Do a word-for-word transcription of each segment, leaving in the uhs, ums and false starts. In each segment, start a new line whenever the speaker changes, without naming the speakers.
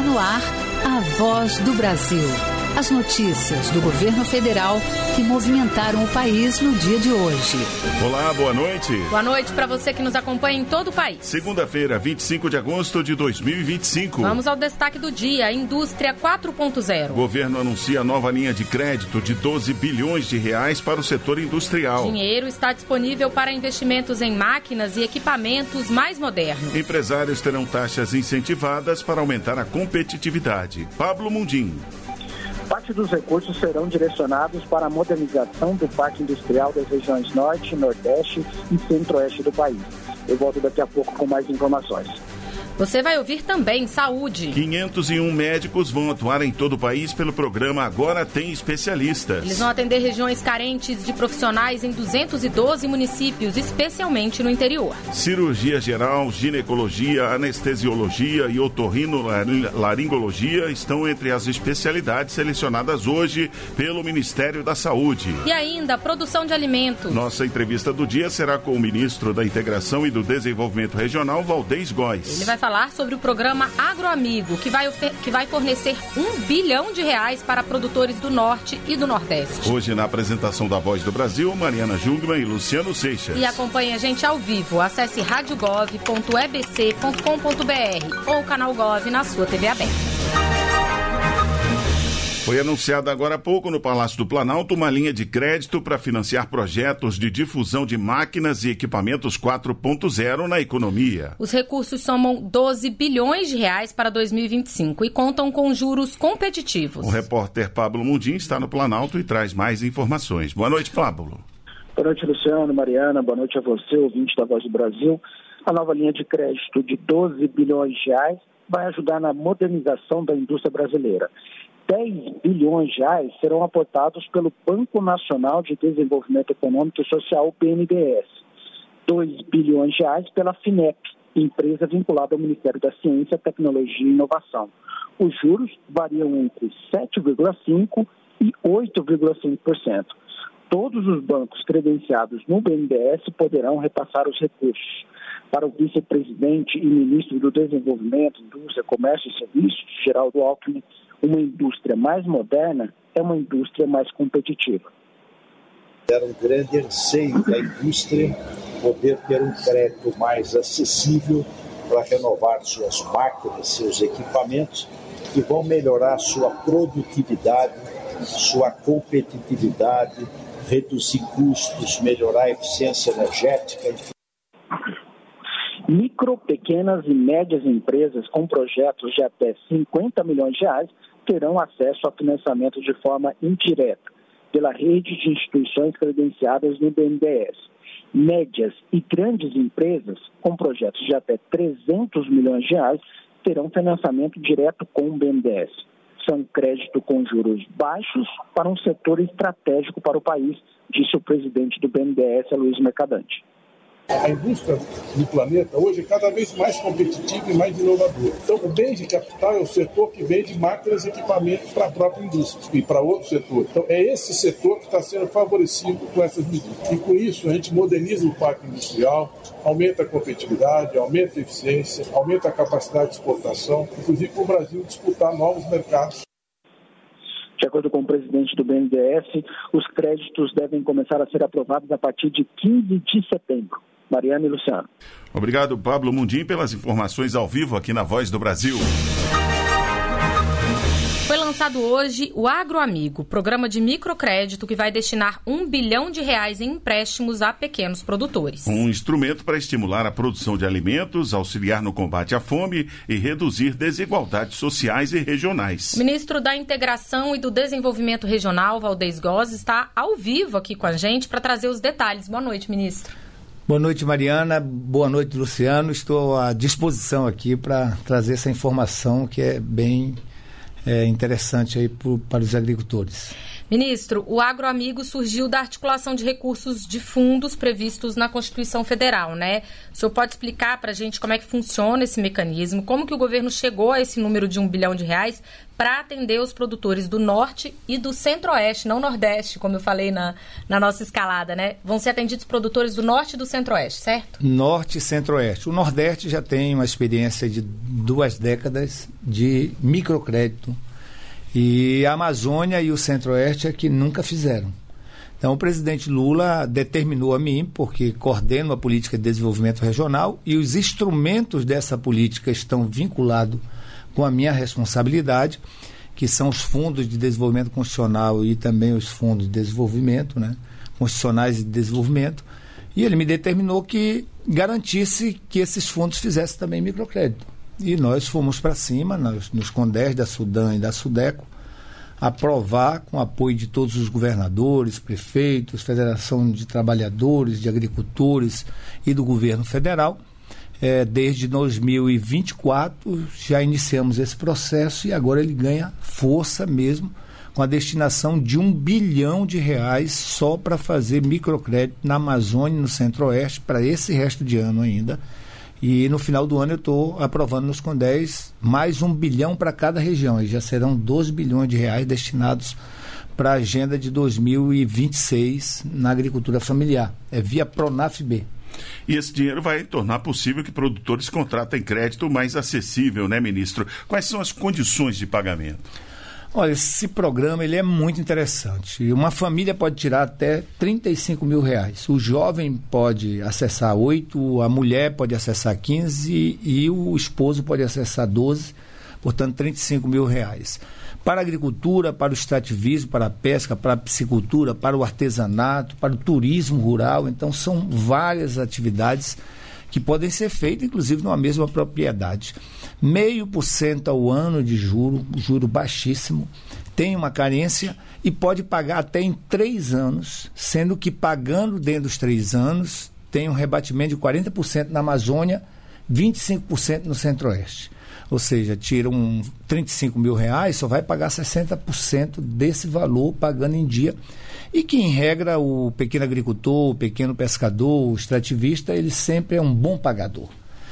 no ar, a Voz do Brasil. As notícias do governo federal que movimentaram o país no dia de hoje.
Olá, boa noite.
Boa noite para você que nos acompanha em todo o país.
Segunda-feira, vinte e cinco de agosto de dois mil e vinte e cinco.
Vamos ao destaque do dia, Indústria quatro ponto zero.
O governo anuncia nova linha de crédito de doze bilhões de reais para o setor industrial.
Dinheiro está disponível para investimentos em máquinas e equipamentos mais modernos.
Empresários terão taxas incentivadas para aumentar a competitividade. Pablo Mundim.
Parte dos recursos serão direcionados para a modernização do parque industrial das regiões Norte, Nordeste e Centro-Oeste do país. Eu volto daqui a pouco com mais informações.
Você vai ouvir também saúde.
quinhentos e um médicos vão atuar em todo o país pelo programa Agora Tem Especialistas.
Eles vão atender regiões carentes de profissionais em duzentos e doze municípios, especialmente no interior.
Cirurgia geral, ginecologia, anestesiologia e otorrinolaringologia estão entre as especialidades selecionadas hoje pelo Ministério da Saúde.
E ainda, produção de alimentos.
Nossa entrevista do dia será com o ministro da Integração e do Desenvolvimento Regional, Valdez Góes.
Ele vai falar sobre o programa Agroamigo, que vai, que vai fornecer um bilhão de reais para produtores do Norte e do Nordeste.
Hoje, na apresentação da Voz do Brasil, Mariana Jungmann e Luciano Seixas.
E acompanhe a gente ao vivo. Acesse rádio gov ponto e b c ponto com ponto b r ou o canal Gov na sua T V aberta.
Foi anunciada agora há pouco no Palácio do Planalto uma linha de crédito para financiar projetos de difusão de máquinas e equipamentos quatro ponto zero na economia.
Os recursos somam doze bilhões de reais para dois mil e vinte e cinco e contam com juros competitivos.
O repórter Pablo Mundim está no Planalto e traz mais informações. Boa noite, Pablo.
Boa noite, Luciano, Mariana. Boa noite a você, ouvinte da Voz do Brasil. A nova linha de crédito de doze bilhões de reais vai ajudar na modernização da indústria brasileira. dez bilhões de reais serão aportados pelo Banco Nacional de Desenvolvimento Econômico e Social, o B N D E S. dois bilhões de reais pela FINEP, empresa vinculada ao Ministério da Ciência, Tecnologia e Inovação. Os juros variam entre sete vírgula cinco por cento e oito vírgula cinco por cento. Todos os bancos credenciados no B N D E S poderão repassar os recursos. Para o vice-presidente e ministro do Desenvolvimento, Indústria, Comércio e Serviços, Geraldo Alckmin, uma indústria mais moderna é uma indústria mais competitiva.
Era um grande anseio da indústria poder ter um crédito mais acessível para renovar suas máquinas, seus equipamentos, que vão melhorar sua produtividade, sua competitividade, reduzir custos, melhorar a eficiência energética.
Micro, pequenas e médias empresas com projetos de até cinquenta milhões de reais terão acesso a financiamento de forma indireta pela rede de instituições credenciadas no B N D E S. Médias e grandes empresas com projetos de até trezentos milhões de reais terão financiamento direto com o B N D E S. São crédito com juros baixos para um setor estratégico para o país, disse o presidente do B N D E S, Luiz Mercadante.
A indústria do planeta hoje é cada vez mais competitiva e mais inovadora. Então, o bem de capital é o setor que vende máquinas e equipamentos para a própria indústria e para outro setor. Então, é esse setor que está sendo favorecido com essas medidas. E com isso, a gente moderniza o parque industrial, aumenta a competitividade, aumenta a eficiência, aumenta a capacidade de exportação, inclusive para o Brasil disputar novos mercados.
De acordo com o presidente do B N D E S, os créditos devem começar a ser aprovados a partir de quinze de setembro. Mariana e Luciano.
Obrigado, Pablo Mundim, pelas informações ao vivo aqui na Voz do Brasil.
Foi lançado hoje o Agroamigo, programa de microcrédito que vai destinar um bilhão de reais em empréstimos a pequenos produtores.
Um instrumento para estimular a produção de alimentos, auxiliar no combate à fome e reduzir desigualdades sociais e regionais.
O ministro da Integração e do Desenvolvimento Regional, Valdez Góes, está ao vivo aqui com a gente para trazer os detalhes. Boa noite, ministro.
Boa noite, Mariana. Boa noite, Luciano. Estou à disposição aqui para trazer essa informação que é bem é, interessante aí pro, para os agricultores.
Ministro, o Agroamigo surgiu da articulação de recursos de fundos previstos na Constituição Federal, né? O senhor pode explicar para a gente como é que funciona esse mecanismo, como que o governo chegou a esse número de um bilhão de reais para atender os produtores do Norte e do Centro-Oeste, não Nordeste, como eu falei na, na nossa escalada, né? Vão ser atendidos produtores do Norte e do Centro-Oeste, certo?
Norte e Centro-Oeste. O Nordeste já tem uma experiência de duas décadas de microcrédito. E a Amazônia e o Centro-Oeste é que nunca fizeram. Então, o presidente Lula determinou a mim, porque coordeno a política de desenvolvimento regional e os instrumentos dessa política estão vinculados com a minha responsabilidade, que são os fundos de desenvolvimento constitucional e também os fundos de desenvolvimento, né, constitucionais de desenvolvimento. E ele me determinou que garantisse que esses fundos fizessem também microcrédito. E nós fomos para cima, nos, nos CONDES da Sudan e da Sudeco, aprovar, com apoio de todos os governadores, prefeitos, Federação de Trabalhadores, de Agricultores e do governo federal. É, desde dois mil e vinte e quatro já iniciamos esse processo e agora ele ganha força mesmo, com a destinação de um bilhão de reais só para fazer microcrédito na Amazônia e no Centro-Oeste, para esse resto de ano ainda. E no final do ano eu estou aprovando nos CONDES mais um bilhão para cada região. E já serão doze bilhões de reais destinados para a agenda de dois mil e vinte e seis na agricultura familiar. É via Pronaf-B.
E esse dinheiro vai tornar possível que produtores contratem crédito mais acessível, né, ministro? Quais são as condições de pagamento?
Olha, esse programa ele é muito interessante. Uma família pode tirar até trinta e cinco mil reais. O jovem pode acessar oito, a mulher pode acessar quinze e o esposo pode acessar doze, portanto trinta e cinco mil reais. Para a agricultura, para o extrativismo, para a pesca, para a piscicultura, para o artesanato, para o turismo rural. Então são várias atividades que podem ser feitas, inclusive, numa mesma propriedade. Meio por cento ao ano de juro, juro baixíssimo, tem uma carência e pode pagar até em três anos, sendo que pagando dentro dos três anos, tem um rebatimento de quarenta por cento na Amazônia, vinte e cinco por cento no Centro-Oeste. Ou seja, tira um trinta e cinco mil reais, só vai pagar sessenta por cento desse valor pagando em dia. E que, em regra, o pequeno agricultor, o pequeno pescador, o extrativista, ele sempre é um bom pagador.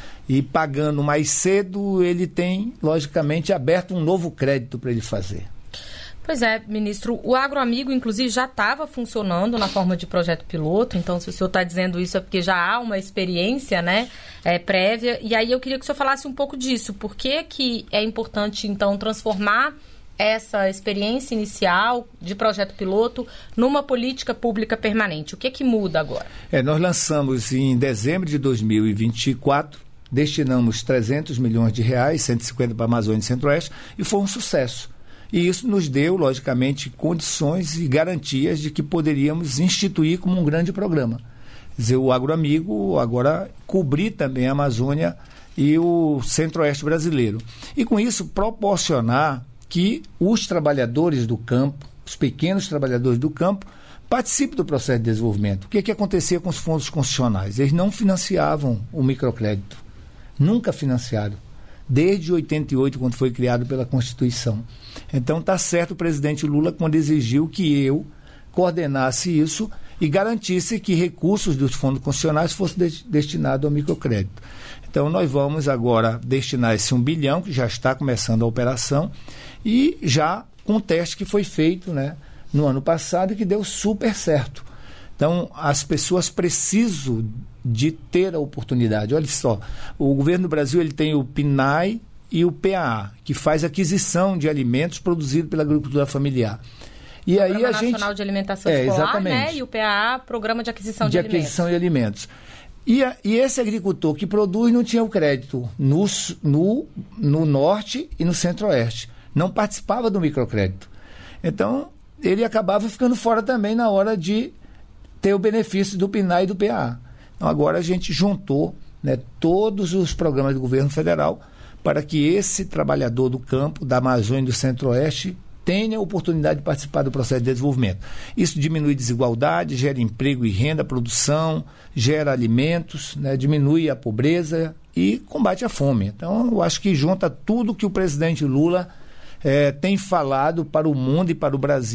E pagando mais cedo, ele tem, logicamente, aberto um novo crédito para ele fazer.
Pois é, ministro, o Agroamigo, inclusive, já estava funcionando na forma de projeto piloto, então se o senhor está dizendo isso é porque já há uma experiência, né, é, prévia, e aí eu queria que o senhor falasse um pouco disso. Por que que é importante, então, transformar essa experiência inicial de projeto piloto numa política pública permanente? O que é que muda agora?
É, nós lançamos em dezembro de dois mil e vinte e quatro, destinamos trezentos milhões de reais, cento e cinquenta para a Amazônia e Centro-Oeste, e foi um sucesso. E isso nos deu, logicamente, condições e garantias de que poderíamos instituir como um grande programa. Quer dizer, o Agroamigo agora cobrir também a Amazônia e o Centro-Oeste brasileiro. E com isso proporcionar que os trabalhadores do campo, os pequenos trabalhadores do campo, participem do processo de desenvolvimento. O que, que acontecia com os fundos constitucionais? Eles não financiavam o microcrédito. Nunca financiaram. Desde oitenta e oito, quando foi criado pela Constituição. Então está certo o presidente Lula quando exigiu que eu coordenasse isso e garantisse que recursos dos fundos constitucionais fossem de- destinados ao microcrédito. Então nós vamos agora destinar esse um bilhão, que já está começando a operação, e já com um teste que foi feito, né, no ano passado e que deu super certo. Então as pessoas precisam de ter a oportunidade. Olha só, o governo do Brasil ele tem o P N A E e o P A A, que faz aquisição de alimentos produzidos pela agricultura familiar. E
Programa
aí a
Nacional
gente...
de Alimentação
é,
Escolar,
exatamente.
né? E o P A A, Programa de Aquisição de,
de
Alimentos.
aquisição de alimentos. E, a, e esse agricultor que produz não tinha o crédito no, no, no norte e no centro-oeste. Não participava do microcrédito. Então, ele acabava ficando fora também na hora de ter o benefício do P N A E e do P A A. Então, agora a gente juntou, né, todos os programas do governo federal para que esse trabalhador do campo, da Amazônia e do Centro-Oeste tenha a oportunidade de participar do processo de desenvolvimento. Isso diminui desigualdade, gera emprego e renda, produção, gera alimentos, né, diminui a pobreza e combate a fome. Então, eu acho que junta tudo que o presidente Lula eh, tem falado para o mundo e para o Brasil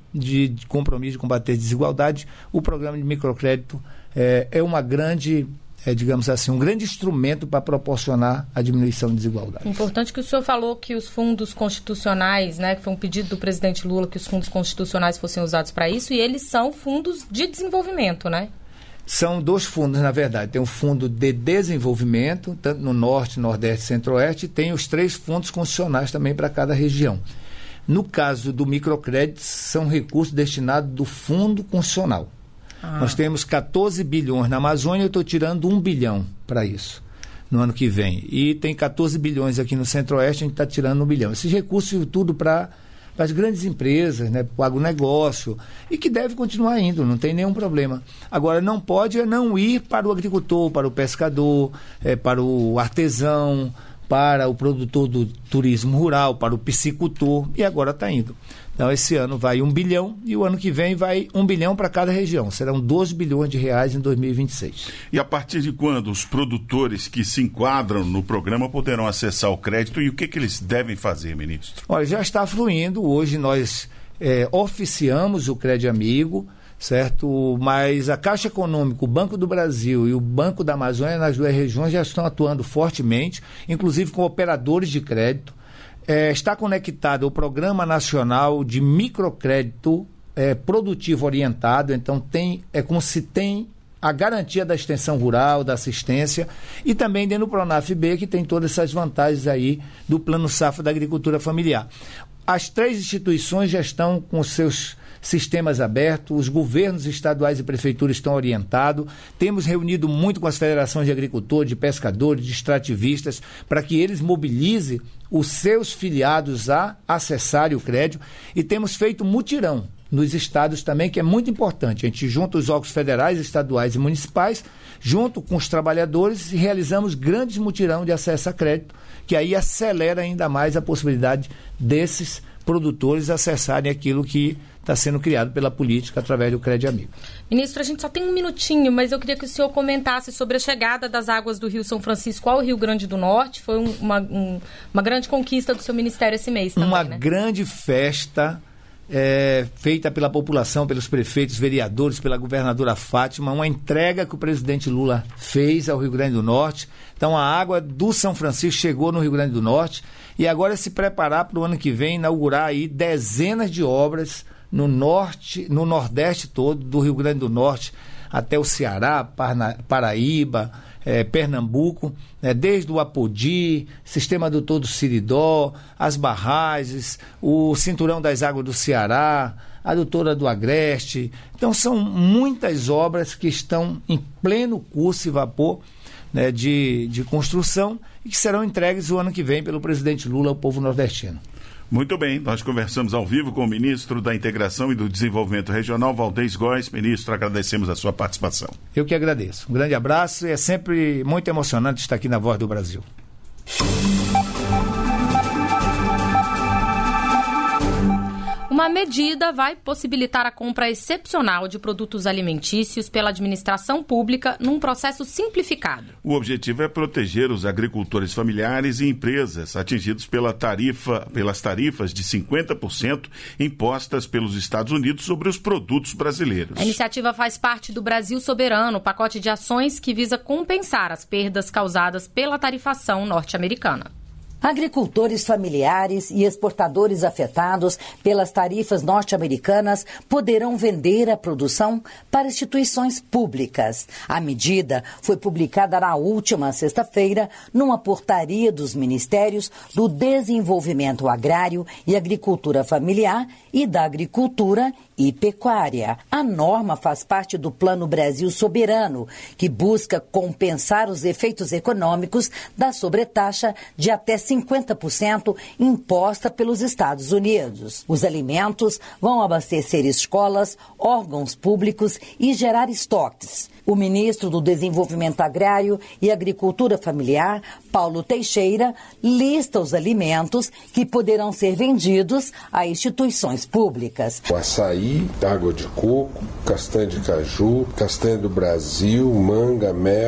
de, de compromisso de combater a desigualdade, o programa de microcrédito é, é uma grande... É, digamos assim, um grande instrumento para proporcionar a diminuição de desigualdade.
Importante que o senhor falou que os fundos constitucionais, né, que foi um pedido do presidente Lula que os fundos constitucionais fossem usados para isso, e eles são fundos de desenvolvimento, né?
São dois fundos, na verdade. Tem um fundo de desenvolvimento, tanto no Norte, Nordeste e Centro-Oeste, e tem os três fundos constitucionais também para cada região. No caso do microcrédito, são recursos destinados do Fundo Constitucional. Ah. Nós temos catorze bilhões na Amazônia, eu estou tirando um bilhão para isso no ano que vem. E tem catorze bilhões aqui no Centro-Oeste, a gente está tirando um bilhão. Esses recursos tudo para as grandes empresas, né, para o agronegócio, e que deve continuar indo, não tem nenhum problema. Agora, não pode é não ir para o agricultor, para o pescador, é, para o artesão, para o produtor do turismo rural, para o piscicultor, e agora está indo. Então, esse ano vai um bilhão e o ano que vem vai um bilhão para cada região. Serão doze bilhões de reais em dois mil e vinte e seis.
E a partir de quando os produtores que se enquadram no programa poderão acessar o crédito e o que, que eles devem fazer, ministro?
Olha, já está fluindo. Hoje nós é, oficiamos o Crédito Amigo, certo? Mas a Caixa Econômica, o Banco do Brasil e o Banco da Amazônia, nas duas regiões, já estão atuando fortemente, inclusive com operadores de crédito. É, está conectado ao Programa Nacional de Microcrédito é, Produtivo Orientado, então tem, é como se tem a garantia da extensão rural, da assistência, e também dentro do Pronaf-B, que tem todas essas vantagens aí do Plano Safra da Agricultura Familiar. As três instituições já estão com os seus sistemas abertos, os governos estaduais e prefeituras estão orientados, temos reunido muito com as federações de agricultores, de pescadores, de extrativistas, para que eles mobilizem os seus filiados a acessarem o crédito, e temos feito mutirão nos estados também, que é muito importante. A gente junta os órgãos federais, estaduais e municipais, junto com os trabalhadores, e realizamos grandes mutirão de acesso a crédito, que aí acelera ainda mais a possibilidade desses produtores acessarem aquilo que está sendo criado pela política através do Crédito Amigo.
Ministro, a gente só tem um minutinho, mas eu queria que o senhor comentasse sobre a chegada das águas do Rio São Francisco ao Rio Grande do Norte. Foi um, uma, um, uma grande conquista do seu ministério esse mês também,
Uma
né?
grande festa é, feita pela população, pelos prefeitos, vereadores, pela governadora Fátima, uma entrega que o presidente Lula fez ao Rio Grande do Norte. Então, a água do São Francisco chegou no Rio Grande do Norte, e agora é se preparar para o ano que vem inaugurar aí dezenas de obras no norte, no nordeste todo, do Rio Grande do Norte até o Ceará, Parna, Paraíba, eh, Pernambuco, né, desde o Apodi, Sistema do Todo Siridó, as barragens, o Cinturão das Águas do Ceará, a Adutora do Agreste. Então, são muitas obras que estão em pleno curso e vapor, né, de, de construção, e que serão entregues o ano que vem pelo presidente Lula ao povo nordestino.
Muito bem, nós conversamos ao vivo com o ministro da Integração e do Desenvolvimento Regional, Valdez Góes. Ministro, agradecemos a sua participação.
Eu que agradeço. Um grande abraço, e é sempre muito emocionante estar aqui na Voz do Brasil.
Uma medida vai possibilitar a compra excepcional de produtos alimentícios pela administração pública num processo simplificado.
O objetivo é proteger os agricultores familiares e empresas atingidos pela tarifa, pelas tarifas de cinquenta por cento impostas pelos Estados Unidos sobre os produtos brasileiros.
A iniciativa faz parte do Brasil Soberano, pacote de ações que visa compensar as perdas causadas pela tarifação norte-americana.
Agricultores familiares e exportadores afetados pelas tarifas norte-americanas poderão vender a produção para instituições públicas. A medida foi publicada na última sexta-feira numa portaria dos Ministérios do Desenvolvimento Agrário e Agricultura Familiar e da Agricultura e Pecuária. A norma faz parte do Plano Brasil Soberano, que busca compensar os efeitos econômicos da sobretaxa de até cinquenta por cento imposta pelos Estados Unidos. Os alimentos vão abastecer escolas, órgãos públicos e gerar estoques. O ministro do Desenvolvimento Agrário e Agricultura Familiar, Paulo Teixeira, lista os alimentos que poderão ser vendidos a instituições públicas.
O açaí, água de coco, castanha de caju, castanha do Brasil, manga, mel,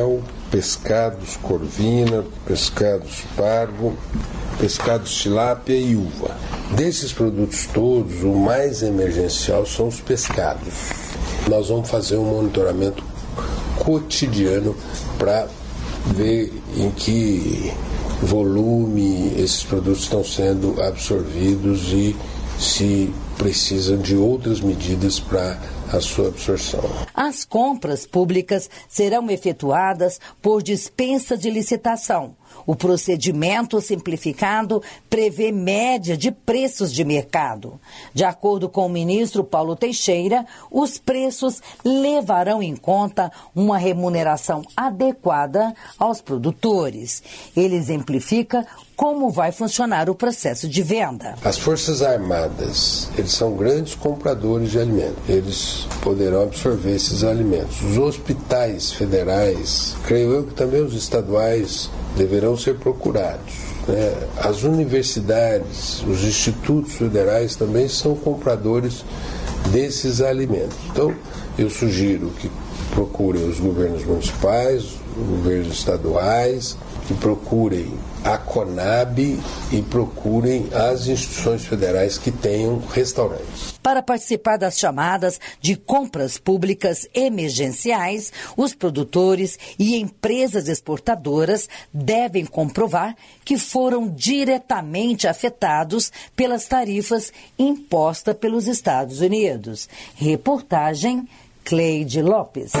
pescados corvina, pescados parvo, pescados tilápia e uva. Desses produtos todos, o mais emergencial são os pescados. Nós vamos fazer um monitoramento cotidiano para ver em que volume esses produtos estão sendo absorvidos e se precisam de outras medidas para a sua absorção.
As compras públicas serão efetuadas por dispensa de licitação. O procedimento simplificado prevê média de preços de mercado. De acordo com o ministro Paulo Teixeira, os preços levarão em conta uma remuneração adequada aos produtores. Ele exemplifica como vai funcionar o processo de venda.
As Forças Armadas, eles são grandes compradores de alimentos. Eles poderão absorver esses alimentos. Os hospitais federais, creio eu que também os estaduais, deverão ser procurados. Né? As universidades, os institutos federais também são compradores desses alimentos. Então, eu sugiro que procurem os governos municipais, os governos estaduais, que procurem a Conab e procurem as instituições federais que tenham restaurantes.
Para participar das chamadas de compras públicas emergenciais, os produtores e empresas exportadoras devem comprovar que foram diretamente afetados pelas tarifas impostas pelos Estados Unidos. Reportagem Cleide Lopes.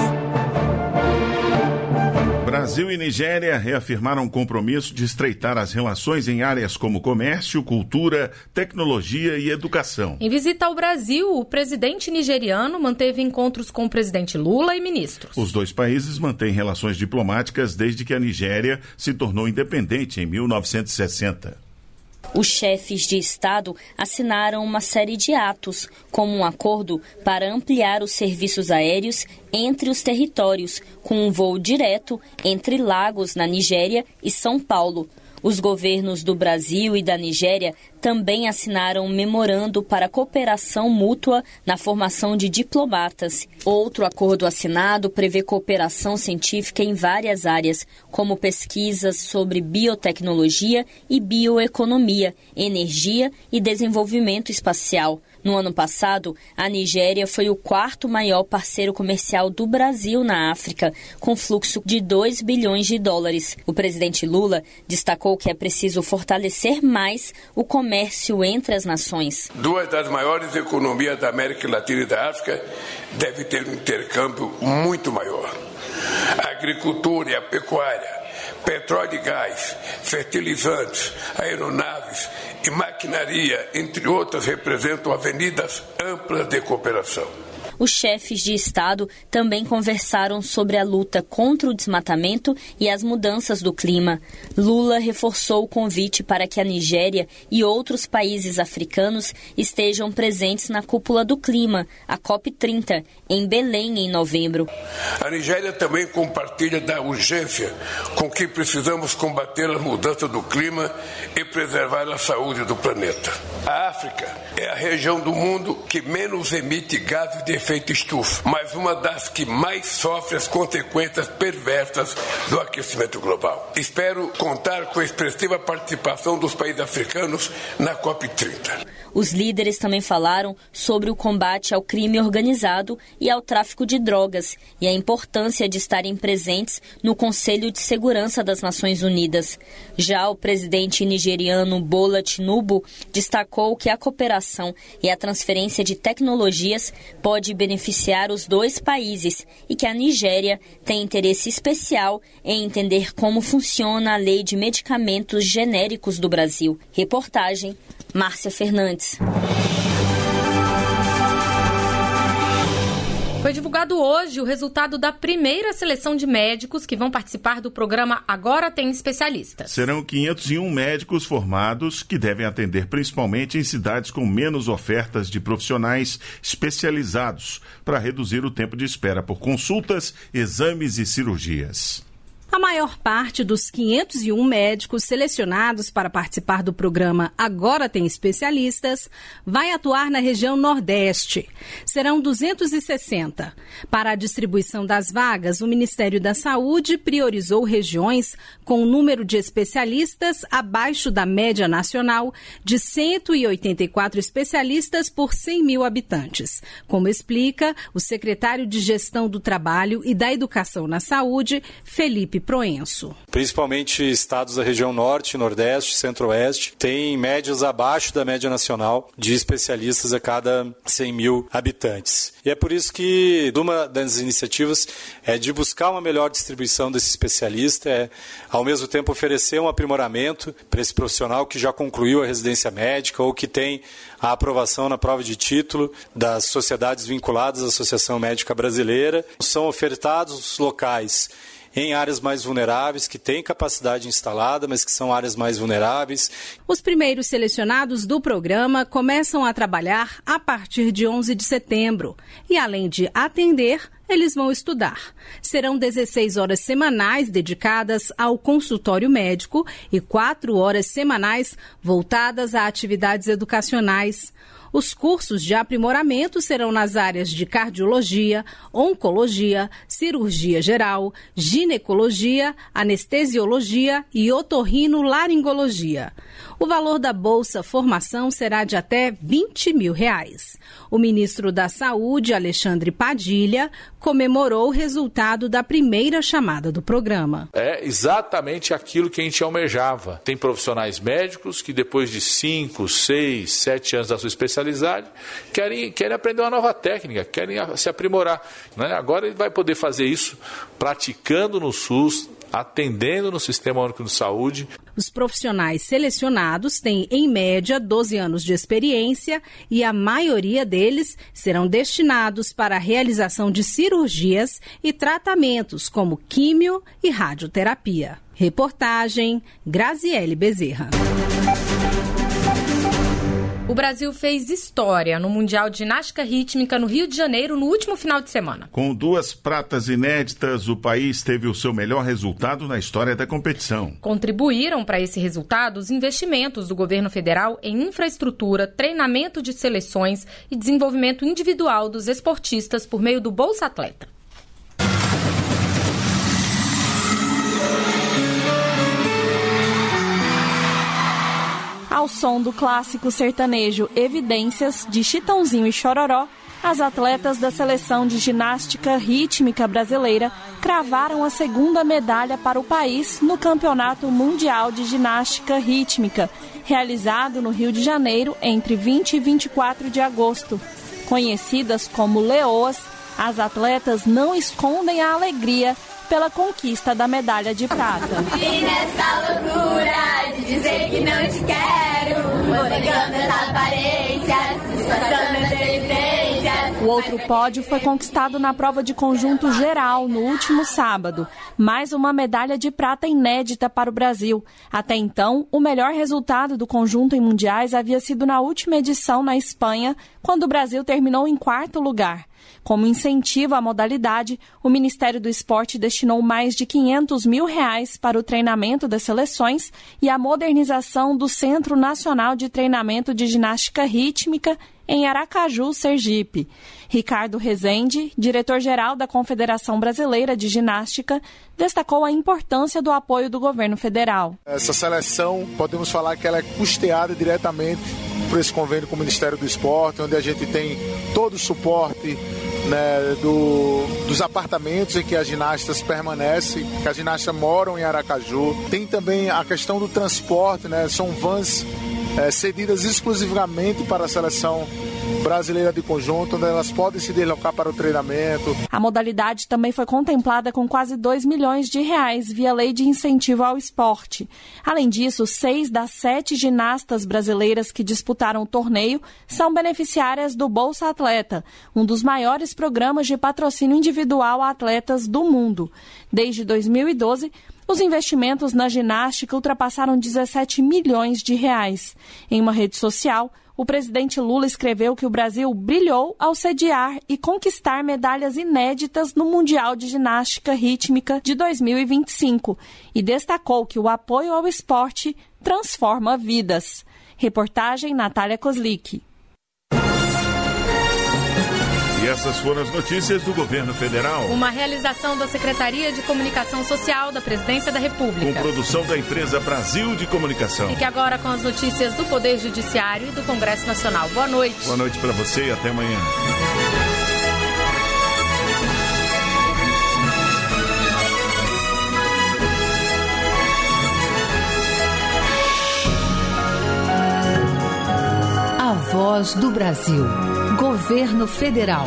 Brasil e Nigéria reafirmaram o compromisso de estreitar as relações em áreas como comércio, cultura, tecnologia e educação.
Em visita ao Brasil, o presidente nigeriano manteve encontros com o presidente Lula e ministros.
Os dois países mantêm relações diplomáticas desde que a Nigéria se tornou independente em mil novecentos e sessenta.
Os chefes de Estado assinaram uma série de atos, como um acordo para ampliar os serviços aéreos entre os territórios, com um voo direto entre Lagos, na Nigéria, e São Paulo. Os governos do Brasil e da Nigéria também assinaram um memorando para cooperação mútua na formação de diplomatas. Outro acordo assinado prevê cooperação científica em várias áreas, como pesquisas sobre biotecnologia e bioeconomia, energia e desenvolvimento espacial. No ano passado, a Nigéria foi o quarto maior parceiro comercial do Brasil na África, com fluxo de dois bilhões de dólares. O presidente Lula destacou que é preciso fortalecer mais o comércio entre as nações.
Duas das maiores economias da América Latina e da África devem ter um intercâmbio muito maior. A agricultura e a pecuária, petróleo e gás, fertilizantes, aeronaves e maquinaria, entre outras, representam avenidas amplas de cooperação.
Os chefes de Estado também conversaram sobre a luta contra o desmatamento e as mudanças do clima. Lula reforçou o convite para que a Nigéria e outros países africanos estejam presentes na Cúpula do Clima, a COP trinta, em Belém, em novembro.
A Nigéria também compartilha da urgência com que precisamos combater a mudança do clima e preservar a saúde do planeta. A África é a região do mundo que menos emite gases de efeito estufa, mas uma das que mais sofre as consequências perversas do aquecimento global. Espero contar com a expressiva participação dos países africanos na COP trinta.
Os líderes também falaram sobre o combate ao crime organizado e ao tráfico de drogas e a importância de estarem presentes no Conselho de Segurança das Nações Unidas. Já o presidente nigeriano Bola Tinubu destacou que a cooperação e a transferência de tecnologias pode beneficiar os dois países e que a Nigéria tem interesse especial em entender como funciona a lei de medicamentos genéricos do Brasil. Reportagem Márcia Fernandes.
Foi divulgado hoje o resultado da primeira seleção de médicos que vão participar do programa Agora Tem Especialistas.
Serão quinhentos e um médicos formados que devem atender principalmente em cidades com menos ofertas de profissionais especializados para reduzir o tempo de espera por consultas, exames e cirurgias.
A maior parte dos quinhentos e um médicos selecionados para participar do programa Agora Tem Especialistas vai atuar na região Nordeste. Serão duzentos e sessenta. Para a distribuição das vagas, o Ministério da Saúde priorizou regiões com um número de especialistas abaixo da média nacional de cento e oitenta e quatro especialistas por cem mil habitantes, como explica o secretário de Gestão do Trabalho e da Educação na Saúde, Felipe Proenço.
Principalmente estados da região Norte, Nordeste, Centro-Oeste, têm médias abaixo da média nacional de especialistas a cada cem mil habitantes. E é por isso que uma das iniciativas é de buscar uma melhor distribuição desse especialista, é ao mesmo tempo oferecer um aprimoramento para esse profissional que já concluiu a residência médica ou que tem a aprovação na prova de título das sociedades vinculadas à Associação Médica Brasileira. São ofertados locais em áreas mais vulneráveis, que têm capacidade instalada, mas que são áreas mais vulneráveis.
Os primeiros selecionados do programa começam a trabalhar a partir de onze de setembro. E, além de atender, eles vão estudar. Serão dezesseis horas semanais dedicadas ao consultório médico e quatro horas semanais voltadas a atividades educacionais. Os cursos de aprimoramento serão nas áreas de cardiologia, oncologia, cirurgia geral, ginecologia, anestesiologia e otorrinolaringologia. O valor da Bolsa Formação será de até vinte mil reais. O ministro da Saúde, Alexandre Padilha, comemorou o resultado da primeira chamada do programa.
É exatamente aquilo que a gente almejava. Tem profissionais médicos que depois de cinco, seis, sete anos da sua especialidade querem, querem aprender uma nova técnica, querem se aprimorar. Né? Agora ele vai poder fazer isso praticando no SUS, atendendo no Sistema Único de Saúde.
Os profissionais selecionados têm, em média, doze anos de experiência e a maioria deles serão destinados para a realização de cirurgias e tratamentos como químio e radioterapia. Reportagem Graziele Bezerra.
O Brasil fez história no Mundial de Ginástica Rítmica no Rio de Janeiro no último final de semana.
Com duas pratas inéditas, o país teve o seu melhor resultado na história da competição.
Contribuíram para esse resultado os investimentos do governo federal em infraestrutura, treinamento de seleções e desenvolvimento individual dos esportistas por meio do Bolsa Atleta.
Ao som do clássico sertanejo Evidências, de Chitãozinho e Chororó, as atletas da seleção de ginástica rítmica brasileira cravaram a segunda medalha para o país no Campeonato Mundial de Ginástica Rítmica, realizado no Rio de Janeiro entre vinte e vinte e quatro de agosto. Conhecidas como leoas, as atletas não escondem a alegria pela conquista da medalha de prata.
E nessa loucura de dizer que não te quero, vou negando as aparências, disfarçando as evidências.
O outro pódio foi conquistado na prova de conjunto geral no último sábado. Mais uma medalha de prata inédita para o Brasil. Até então, o melhor resultado do conjunto em mundiais havia sido na última edição na Espanha, quando o Brasil terminou em quarto lugar. Como incentivo à modalidade, o Ministério do Esporte destinou mais de quinhentos mil reais para o treinamento das seleções e a modernização do Centro Nacional de Treinamento de Ginástica Rítmica em Aracaju, Sergipe. Ricardo Rezende, diretor-geral da Confederação Brasileira de Ginástica, destacou a importância do apoio do governo federal.
Essa seleção, podemos falar que ela é custeada diretamente por esse convênio com o Ministério do Esporte, onde a gente tem todo o suporte, né, do, dos apartamentos em que as ginastas permanecem, que as ginastas moram em Aracaju. Tem também a questão do transporte, né, são vans é, cedidas exclusivamente para a seleção brasileira de conjunto, onde elas podem se deslocar para o treinamento.
A modalidade também foi contemplada com quase dois milhões de reais via Lei de Incentivo ao Esporte. Além disso, seis das sete ginastas brasileiras que disputaram o torneio são beneficiárias do Bolsa Atleta, um dos maiores programas de patrocínio individual a atletas do mundo. Desde dois mil e doze, os investimentos na ginástica ultrapassaram dezessete milhões de reais. Em uma rede social, o presidente Lula escreveu que o Brasil brilhou ao sediar e conquistar medalhas inéditas no Mundial de Ginástica Rítmica de dois mil e vinte e cinco e destacou que o apoio ao esporte transforma vidas. Reportagem Natália Kozlik.
E essas foram as notícias do governo federal.
Uma realização da Secretaria de Comunicação Social da Presidência da República.
Com produção da empresa Brasil de Comunicação.
Fique agora com as notícias do Poder Judiciário e do Congresso Nacional. Boa noite.
Boa noite para você e até amanhã.
A Voz do Brasil. Governo Federal.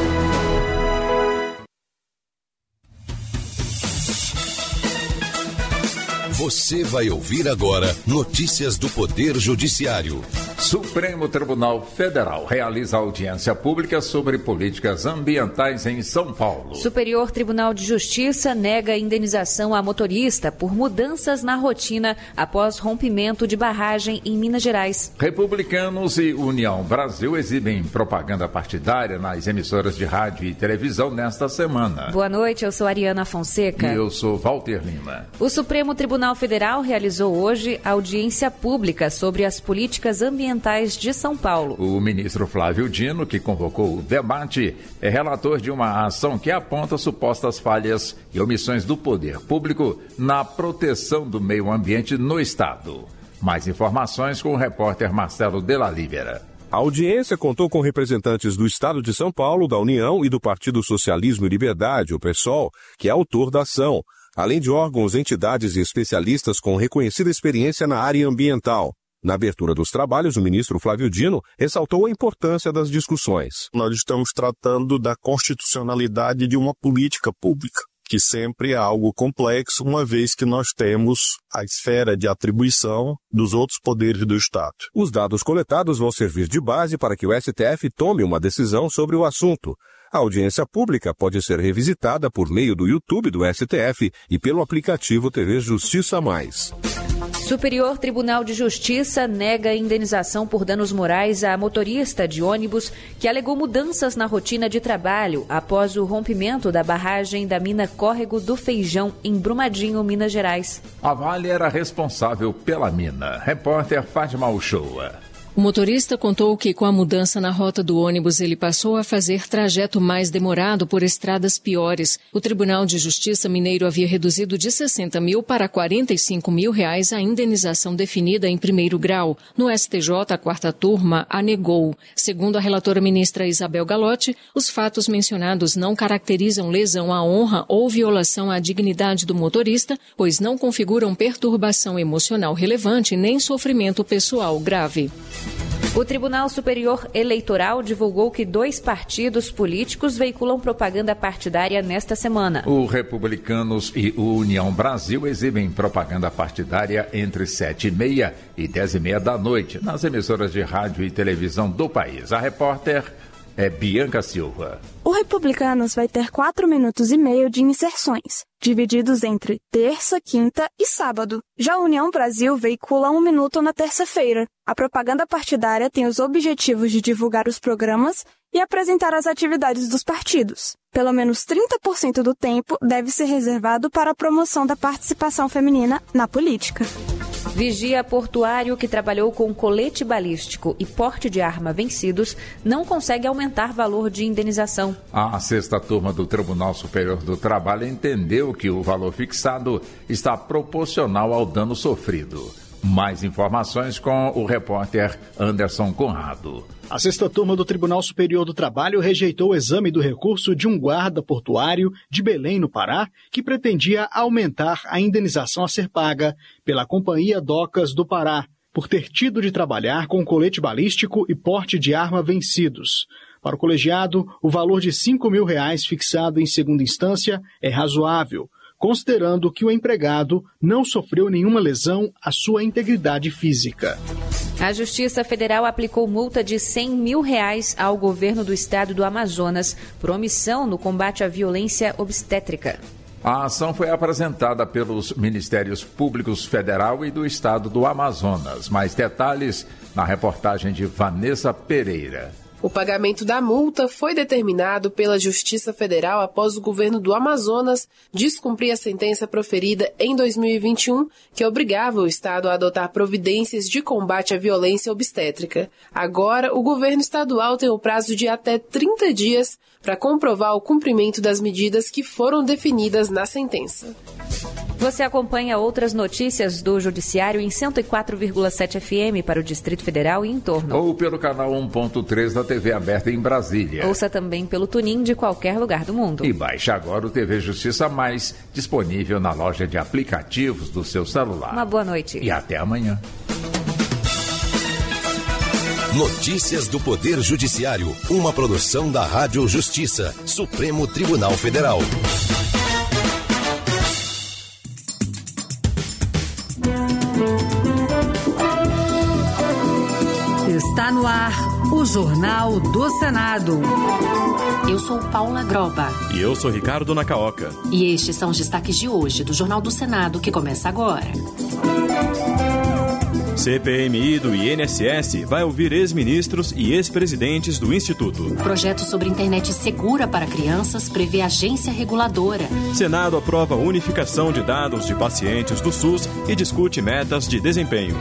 Você vai ouvir agora notícias do Poder Judiciário.
Supremo Tribunal Federal realiza audiência pública sobre políticas ambientais em São Paulo.
Superior Tribunal de Justiça nega indenização a motorista por mudanças na rotina após rompimento de barragem em Minas Gerais.
Republicanos e União Brasil exibem propaganda partidária nas emissoras de rádio e televisão nesta semana.
Boa noite, eu sou Ariana Fonseca.
E eu sou Walter Lima.
O Supremo Tribunal Federal realizou hoje audiência pública sobre as políticas ambientais de São Paulo.
O ministro Flávio Dino, que convocou o debate, é relator de uma ação que aponta supostas falhas e omissões do poder público na proteção do meio ambiente no Estado. Mais informações com o repórter Marcelo Della Libera.
A audiência contou com representantes do Estado de São Paulo, da União e do Partido Socialismo e Liberdade, o PSOL, que é autor da ação, além de órgãos, entidades e especialistas com reconhecida experiência na área ambiental. Na abertura dos trabalhos, o ministro Flávio Dino ressaltou a importância das discussões.
Nós estamos tratando da constitucionalidade de uma política pública, que sempre é algo complexo, uma vez que nós temos a esfera de atribuição dos outros poderes do Estado.
Os dados coletados vão servir de base para que o S T F tome uma decisão sobre o assunto. A audiência pública pode ser revisitada por meio do YouTube do S T F e pelo aplicativo T V Justiça Mais.
Superior Tribunal de Justiça nega indenização por danos morais a motorista de ônibus que alegou mudanças na rotina de trabalho após o rompimento da barragem da mina Córrego do Feijão, em Brumadinho, Minas Gerais.
A Vale era responsável pela mina. Repórter Fátima Uchoa.
O motorista contou que com a mudança na rota do ônibus ele passou a fazer trajeto mais demorado por estradas piores. O Tribunal de Justiça mineiro havia reduzido de sessenta mil para quarenta e cinco mil reais a indenização definida em primeiro grau. No S T J, a quarta turma a negou. Segundo a relatora ministra Isabel Galotti, os fatos mencionados não caracterizam lesão à honra ou violação à dignidade do motorista, pois não configuram perturbação emocional relevante nem sofrimento pessoal grave.
O Tribunal Superior Eleitoral divulgou que dois partidos políticos veiculam propaganda partidária nesta semana.
O Republicanos e o União Brasil exibem propaganda partidária entre sete e meia e dez e meia da noite nas emissoras de rádio e televisão do país. A repórter é Bianca Silva.
O Republicanos vai ter quatro minutos e meio de inserções, divididos entre terça, quinta e sábado. Já a União Brasil veicula um minuto na terça-feira. A propaganda partidária tem os objetivos de divulgar os programas e apresentar as atividades dos partidos. Pelo menos trinta por cento do tempo deve ser reservado para a promoção da participação feminina na política.
Vigia portuário que trabalhou com colete balístico e porte de arma vencidos não consegue aumentar valor de indenização.
A sexta turma do Tribunal Superior do Trabalho entendeu que o valor fixado está proporcional ao dano sofrido. Mais informações com o repórter Anderson Conrado.
A sexta turma do Tribunal Superior do Trabalho rejeitou o exame do recurso de um guarda portuário de Belém, no Pará, que pretendia aumentar a indenização a ser paga pela Companhia Docas do Pará, por ter tido de trabalhar com colete balístico e porte de arma vencidos. Para o colegiado, o valor de cinco mil reais fixado em segunda instância é razoável, considerando que o empregado não sofreu nenhuma lesão à sua integridade física.
A Justiça Federal aplicou multa de cem mil reais ao governo do estado do Amazonas por omissão no combate à violência obstétrica.
A ação foi apresentada pelos Ministérios Públicos Federal e do Estado do Amazonas. Mais detalhes na reportagem de Vanessa Pereira.
O pagamento da multa foi determinado pela Justiça Federal após o governo do Amazonas descumprir a sentença proferida em dois mil e vinte e um, que obrigava o Estado a adotar providências de combate à violência obstétrica. Agora, o governo estadual tem o prazo de até trinta dias para comprovar o cumprimento das medidas que foram definidas na sentença.
Você acompanha outras notícias do Judiciário em cento e quatro vírgula sete F M para o Distrito Federal e em torno.
Ou pelo canal um ponto três da T V aberta em Brasília.
Ouça também pelo Tunin de qualquer lugar do mundo.
E baixe agora o T V Justiça Mais, disponível na loja de aplicativos do seu celular.
Uma boa noite.
E até amanhã.
Notícias do Poder Judiciário, uma produção da Rádio Justiça, Supremo Tribunal Federal.
Está no ar o Jornal do Senado.
Eu sou Paula Groba.
E eu sou Ricardo Nacaoca.
E estes são os destaques de hoje do Jornal do Senado, que começa agora.
C P M I do I N S S vai ouvir ex-ministros e ex-presidentes do Instituto.
Projeto sobre internet segura para crianças prevê agência reguladora.
Senado aprova a unificação de dados de pacientes do SUS e discute metas de desempenho.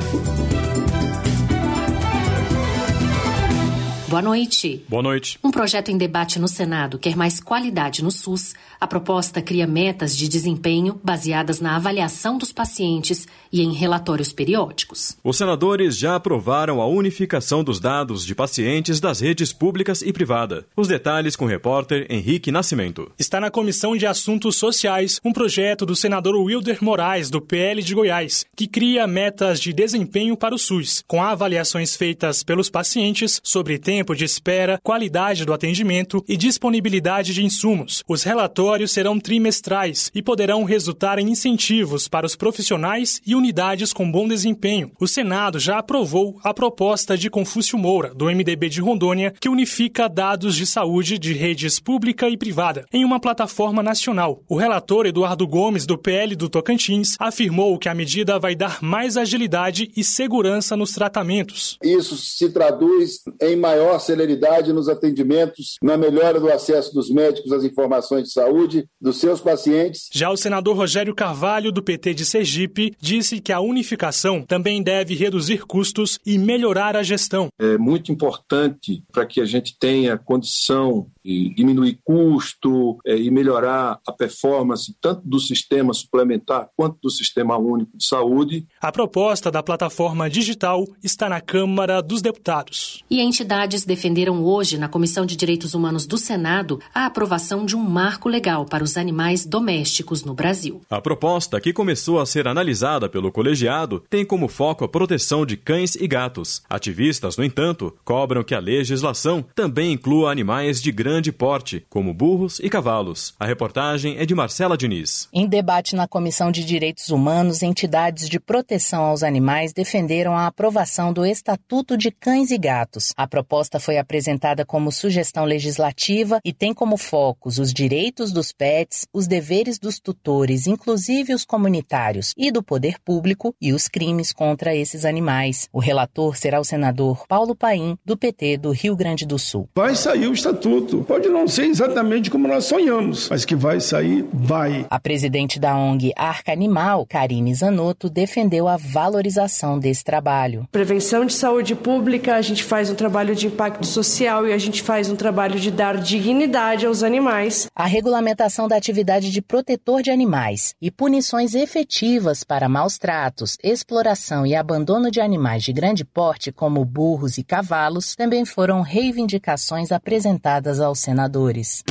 Boa noite.
Boa noite.
Um projeto em debate no Senado quer mais qualidade no SUS. A proposta cria metas de desempenho baseadas na avaliação dos pacientes e em relatórios periódicos.
Os senadores já aprovaram a unificação dos dados de pacientes das redes públicas e privada. Os detalhes com o repórter Henrique Nascimento.
Está na Comissão de Assuntos Sociais um projeto do senador Wilder Moraes, do P L de Goiás, que cria metas de desempenho para o SUS, com avaliações feitas pelos pacientes sobre tempo de espera, qualidade do atendimento e disponibilidade de insumos. Os relatórios serão trimestrais e poderão resultar em incentivos para os profissionais e unidades com bom desempenho. O Senado já aprovou a proposta de Confúcio Moura, do M D B de Rondônia, que unifica dados de saúde de redes pública e privada em uma plataforma nacional. O relator Eduardo Gomes, do P L do Tocantins, afirmou que a medida vai dar mais agilidade e segurança nos tratamentos.
Isso se traduz em maior celeridade nos atendimentos, na melhora do acesso dos médicos às informações de saúde dos seus pacientes.
Já o senador Rogério Carvalho, do P T de Sergipe, disse que a unificação também deve reduzir custos e melhorar a gestão.
É muito importante para que a gente tenha condição de diminuir custo é, e melhorar a performance tanto do sistema suplementar quanto do Sistema Único de Saúde.
A proposta da plataforma digital está na Câmara dos Deputados.
E entidades defenderam hoje, na Comissão de Direitos Humanos do Senado, a aprovação de um marco legal para os animais domésticos no Brasil.
A proposta, que começou a ser analisada pelo colegiado, tem como foco a proteção de cães e gatos. Ativistas, no entanto, cobram que a legislação também inclua animais de grande porte, como burros e cavalos. A reportagem é de Marcela Diniz.
Em debate na Comissão de Direitos Humanos, entidades de proteção aos animais defenderam a aprovação do Estatuto de Cães e Gatos. A proposta foi apresentada como sugestão legislativa e tem como focos os direitos dos pets, os deveres dos tutores, inclusive os comunitários, e do poder público e os crimes contra esses animais. O relator será o senador Paulo Paim, do P T do Rio Grande do Sul.
Vai sair o estatuto. Pode não ser exatamente como nós sonhamos, mas que vai sair, vai.
A presidente da O N G Arca Animal, Karine Zanotto, defendeu a valorização desse trabalho.
Prevenção de saúde pública, a gente faz um trabalho de impacto social e a gente faz um trabalho de dar dignidade aos animais.
A regulamentação da atividade de protetor de animais e punições efetivas para maus tratos, exploração e abandono de animais de grande porte, como burros e cavalos, também foram reivindicações apresentadas aos senadores.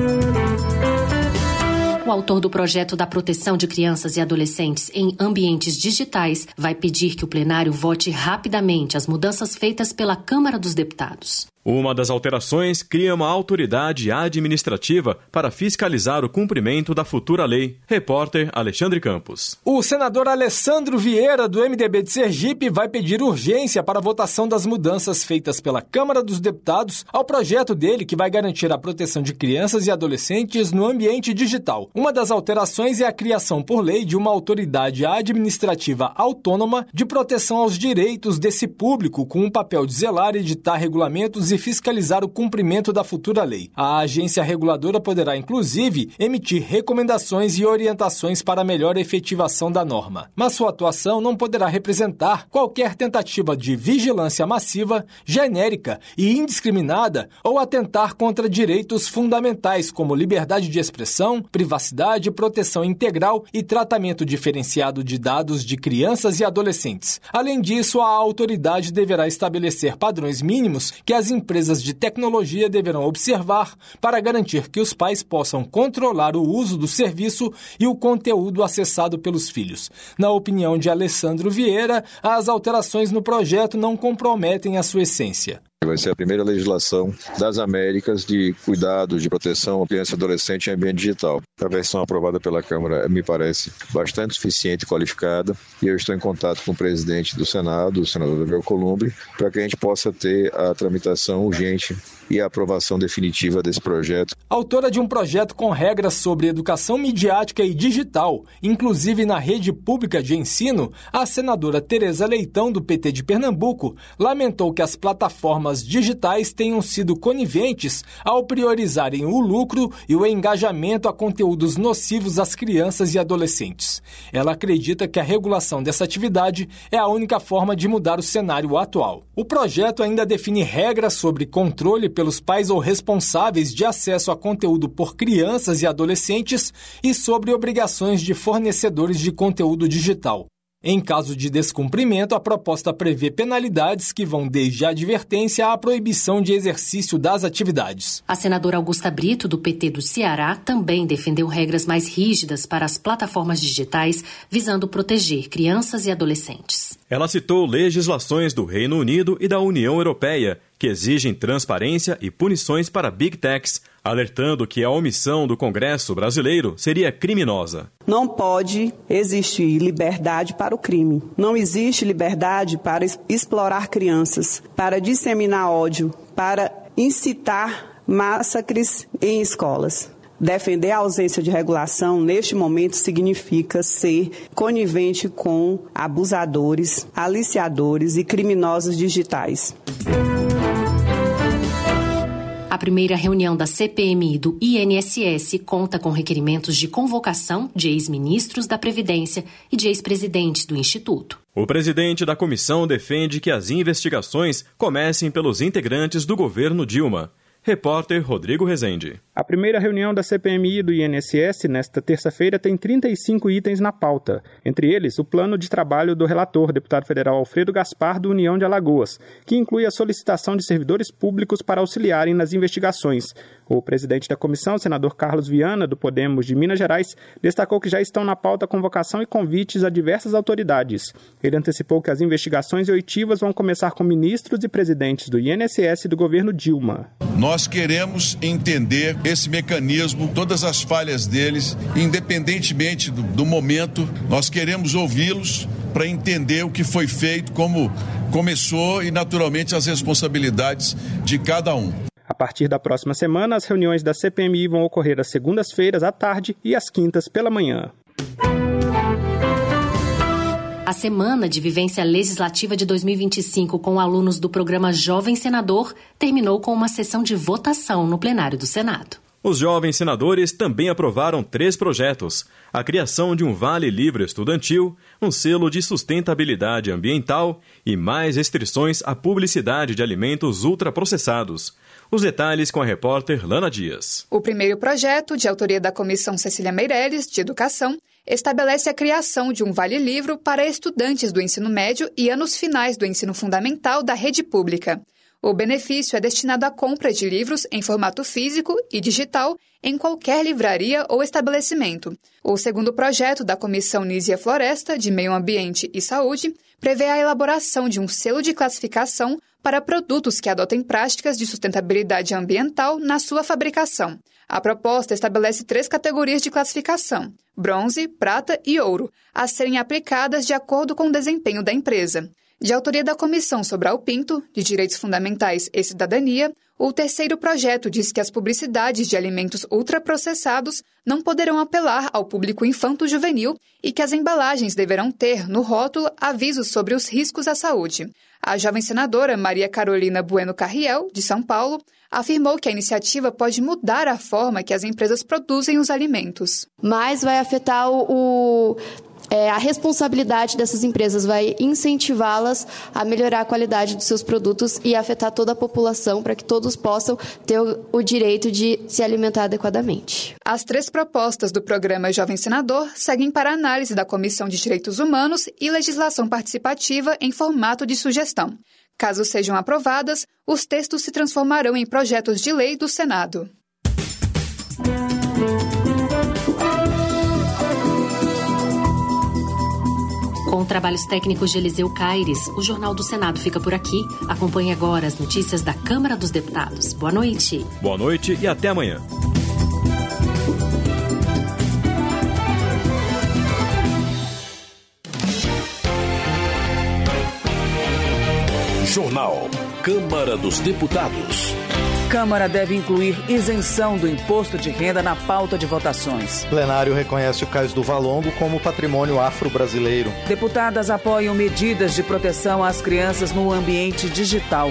O autor do projeto da proteção de crianças e adolescentes em ambientes digitais vai pedir que o plenário vote rapidamente as mudanças feitas pela Câmara dos Deputados.
Uma das alterações cria uma autoridade administrativa para fiscalizar o cumprimento da futura lei. Repórter Alexandre Campos.
O senador Alessandro Vieira, do M D B de Sergipe, vai pedir urgência para a votação das mudanças feitas pela Câmara dos Deputados ao projeto dele que vai garantir a proteção de crianças e adolescentes no ambiente digital. Uma das alterações é a criação por lei de uma autoridade administrativa autônoma de proteção aos direitos desse público, com o papel de zelar, editar regulamentos e fiscalizar o cumprimento da futura lei. A agência reguladora poderá, inclusive, emitir recomendações e orientações para a melhor efetivação da norma. Mas sua atuação não poderá representar qualquer tentativa de vigilância massiva, genérica e indiscriminada ou atentar contra direitos fundamentais como liberdade de expressão, privacidade, proteção integral e tratamento diferenciado de dados de crianças e adolescentes. Além disso, a autoridade deverá estabelecer padrões mínimos que as empresas de tecnologia deverão observar para garantir que os pais possam controlar o uso do serviço e o conteúdo acessado pelos filhos. Na opinião de Alessandro Vieira, as alterações no projeto não comprometem a sua essência.
Vai ser a primeira legislação das Américas de cuidados, de proteção à criança e adolescente em ambiente digital. A versão aprovada pela Câmara me parece bastante suficiente e qualificada, e eu estou em contato com o presidente do Senado, o senador Davi Alcolumbre, para que a gente possa ter a tramitação urgente e a aprovação definitiva desse projeto.
Autora de um projeto com regras sobre educação midiática e digital, inclusive na rede pública de ensino, a senadora Tereza Leitão, do P T de Pernambuco, lamentou que as plataformas digitais tenham sido coniventes ao priorizarem o lucro e o engajamento a conteúdos nocivos às crianças e adolescentes. Ela acredita que a regulação dessa atividade é a única forma de mudar o cenário atual. O projeto ainda define regras sobre controle pelos pais ou responsáveis de acesso a conteúdo por crianças e adolescentes e sobre obrigações de fornecedores de conteúdo digital. Em caso de descumprimento, a proposta prevê penalidades que vão desde a advertência à proibição de exercício das atividades.
A senadora Augusta Brito, do P T do Ceará, também defendeu regras mais rígidas para as plataformas digitais, visando proteger crianças e adolescentes.
Ela citou legislações do Reino Unido e da União Europeia, que exigem transparência e punições para Big Techs, alertando que a omissão do Congresso brasileiro seria criminosa.
Não pode existir liberdade para o crime. Não existe liberdade para explorar crianças, para disseminar ódio, para incitar massacres em escolas. Defender a ausência de regulação, neste momento, significa ser conivente com abusadores, aliciadores e criminosos digitais.
A primeira reunião da C P M I do I N S S conta com requerimentos de convocação de ex-ministros da Previdência e de ex-presidentes do Instituto.
O presidente da comissão defende que as investigações comecem pelos integrantes do governo Dilma. Repórter Rodrigo Rezende.
A primeira reunião da C P M I do I N S S nesta terça-feira tem trinta e cinco itens na pauta. Entre eles, o plano de trabalho do relator, deputado federal Alfredo Gaspar, do União de Alagoas, que inclui a solicitação de servidores públicos para auxiliarem nas investigações. O presidente da comissão, senador Carlos Viana, do Podemos de Minas Gerais, destacou que já estão na pauta convocação e convites a diversas autoridades. Ele antecipou que as investigações e oitivas vão começar com ministros e presidentes do I N S S e do governo Dilma.
Nós queremos entender esse mecanismo, todas as falhas deles, independentemente do, do momento, nós queremos ouvi-los para entender o que foi feito, como começou e, naturalmente, as responsabilidades de cada um.
A partir da próxima semana, as reuniões da C P M I vão ocorrer às segundas-feiras à tarde e às quintas pela manhã.
A Semana de Vivência Legislativa de dois mil e vinte e cinco com alunos do programa Jovem Senador terminou com uma sessão de votação no plenário do Senado.
Os jovens senadores também aprovaram três projetos: a criação de um Vale Livre Estudantil, um selo de sustentabilidade ambiental e mais restrições à publicidade de alimentos ultraprocessados. Os detalhes com a repórter Lana Dias.
O primeiro projeto, de autoria da Comissão Cecília Meirelles, de Educação, estabelece a criação de um vale-livro para estudantes do ensino médio e anos finais do ensino fundamental da rede pública. O benefício é destinado à compra de livros em formato físico e digital em qualquer livraria ou estabelecimento. O segundo projeto da Comissão Nízia Floresta, de Meio Ambiente e Saúde, prevê a elaboração de um selo de classificação para produtos que adotem práticas de sustentabilidade ambiental na sua fabricação. A proposta estabelece três categorias de classificação: bronze, prata e ouro, a serem aplicadas de acordo com o desempenho da empresa. De autoria da Comissão Sobral Pinto, de Direitos Fundamentais e Cidadania, o terceiro projeto diz que as publicidades de alimentos ultraprocessados não poderão apelar ao público infanto-juvenil e que as embalagens deverão ter, no rótulo, avisos sobre os riscos à saúde. A jovem senadora Maria Carolina Bueno Carriel, de São Paulo, afirmou que a iniciativa pode mudar a forma que as empresas produzem os alimentos.
Mas vai afetar o... o... É, a responsabilidade dessas empresas vai incentivá-las a melhorar a qualidade dos seus produtos e afetar toda a população para que todos possam ter o, o direito de se alimentar adequadamente.
As três propostas do programa Jovem Senador seguem para análise da Comissão de Direitos Humanos e Legislação Participativa em formato de sugestão. Caso sejam aprovadas, os textos se transformarão em projetos de lei do Senado.
Com trabalhos técnicos de Eliseu Caires, o Jornal do Senado fica por aqui. Acompanhe agora as notícias da Câmara dos Deputados. Boa noite.
Boa noite e até amanhã.
Jornal Câmara dos Deputados.
Câmara deve incluir isenção do imposto de renda na pauta de votações.
Plenário reconhece o Cais do Valongo como patrimônio afro-brasileiro.
Deputadas apoiam medidas de proteção às crianças no ambiente digital.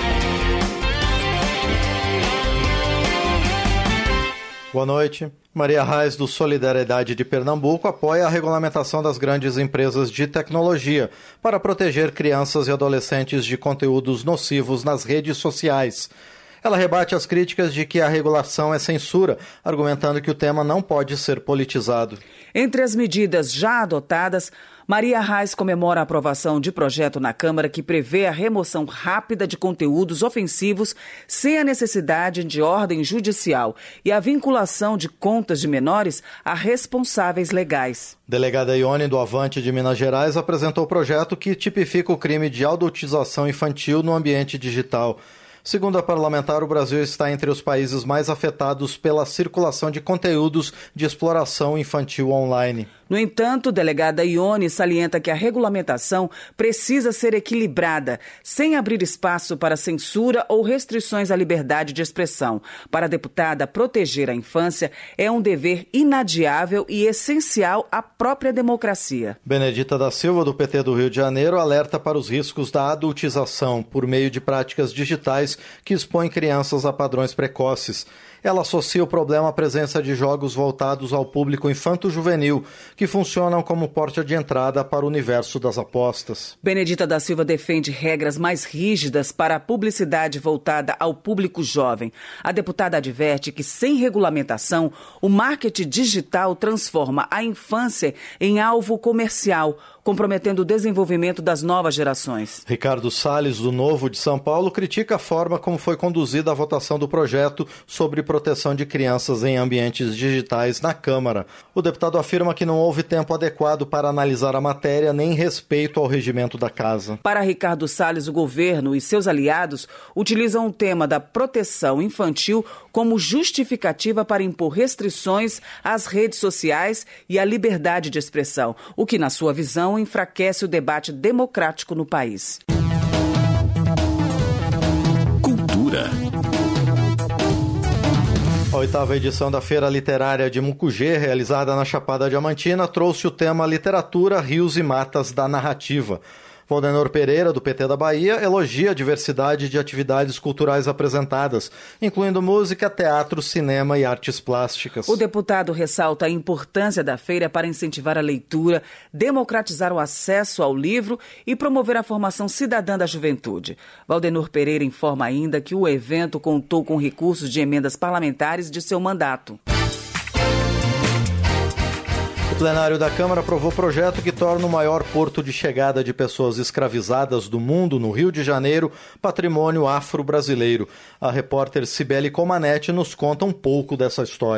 Boa noite. Maria Reis, do Solidariedade de Pernambuco, apoia a regulamentação das grandes empresas de tecnologia para proteger crianças e adolescentes de conteúdos nocivos nas redes sociais. Ela rebate as críticas de que a regulação é censura, argumentando que o tema não pode ser politizado.
Entre as medidas já adotadas, Maria Reis comemora a aprovação de projeto na Câmara que prevê a remoção rápida de conteúdos ofensivos sem a necessidade de ordem judicial e a vinculação de contas de menores a responsáveis legais.
Delegada Ione, do Avante de Minas Gerais, apresentou o projeto que tipifica o crime de adultização infantil no ambiente digital. Segundo a parlamentar, o Brasil está entre os países mais afetados pela circulação de conteúdos de exploração infantil online.
No entanto, delegada Ione salienta que a regulamentação precisa ser equilibrada, sem abrir espaço para censura ou restrições à liberdade de expressão. Para a deputada, proteger a infância é um dever inadiável e essencial à própria democracia.
Benedita da Silva, do P T do Rio de Janeiro, alerta para os riscos da adultização por meio de práticas digitais que expõem crianças a padrões precoces. Ela associa o problema à presença de jogos voltados ao público infanto-juvenil, que funcionam como porta de entrada para o universo das apostas.
Benedita da Silva defende regras mais rígidas para a publicidade voltada ao público jovem. A deputada adverte que, sem regulamentação, o marketing digital transforma a infância em alvo comercial, comprometendo o desenvolvimento das novas gerações.
Ricardo Salles, do Novo de São Paulo, critica a forma como foi conduzida a votação do projeto sobre proteção de crianças em ambientes digitais na Câmara. O deputado afirma que não houve tempo adequado para analisar a matéria nem respeito ao regimento da Casa.
Para Ricardo Salles, o governo e seus aliados utilizam o tema da proteção infantil como justificativa para impor restrições às redes sociais e à liberdade de expressão, o que, na sua visão, enfraquece o debate democrático no país.
Cultura.
A oitava edição da Feira Literária de Mucugê, realizada na Chapada Diamantina, trouxe o tema Literatura, Rios e Matas da Narrativa. Valdenor Pereira, do P T da Bahia, elogia a diversidade de atividades culturais apresentadas, incluindo música, teatro, cinema e artes plásticas.
O deputado ressalta a importância da feira para incentivar a leitura, democratizar o acesso ao livro e promover a formação cidadã da juventude. Valdenor Pereira informa ainda que o evento contou com recursos de emendas parlamentares de seu mandato.
O plenário da Câmara aprovou projeto que torna o maior porto de chegada de pessoas escravizadas do mundo, no Rio de Janeiro, patrimônio afro-brasileiro. A repórter Cibele Comanetti nos conta um pouco dessa história.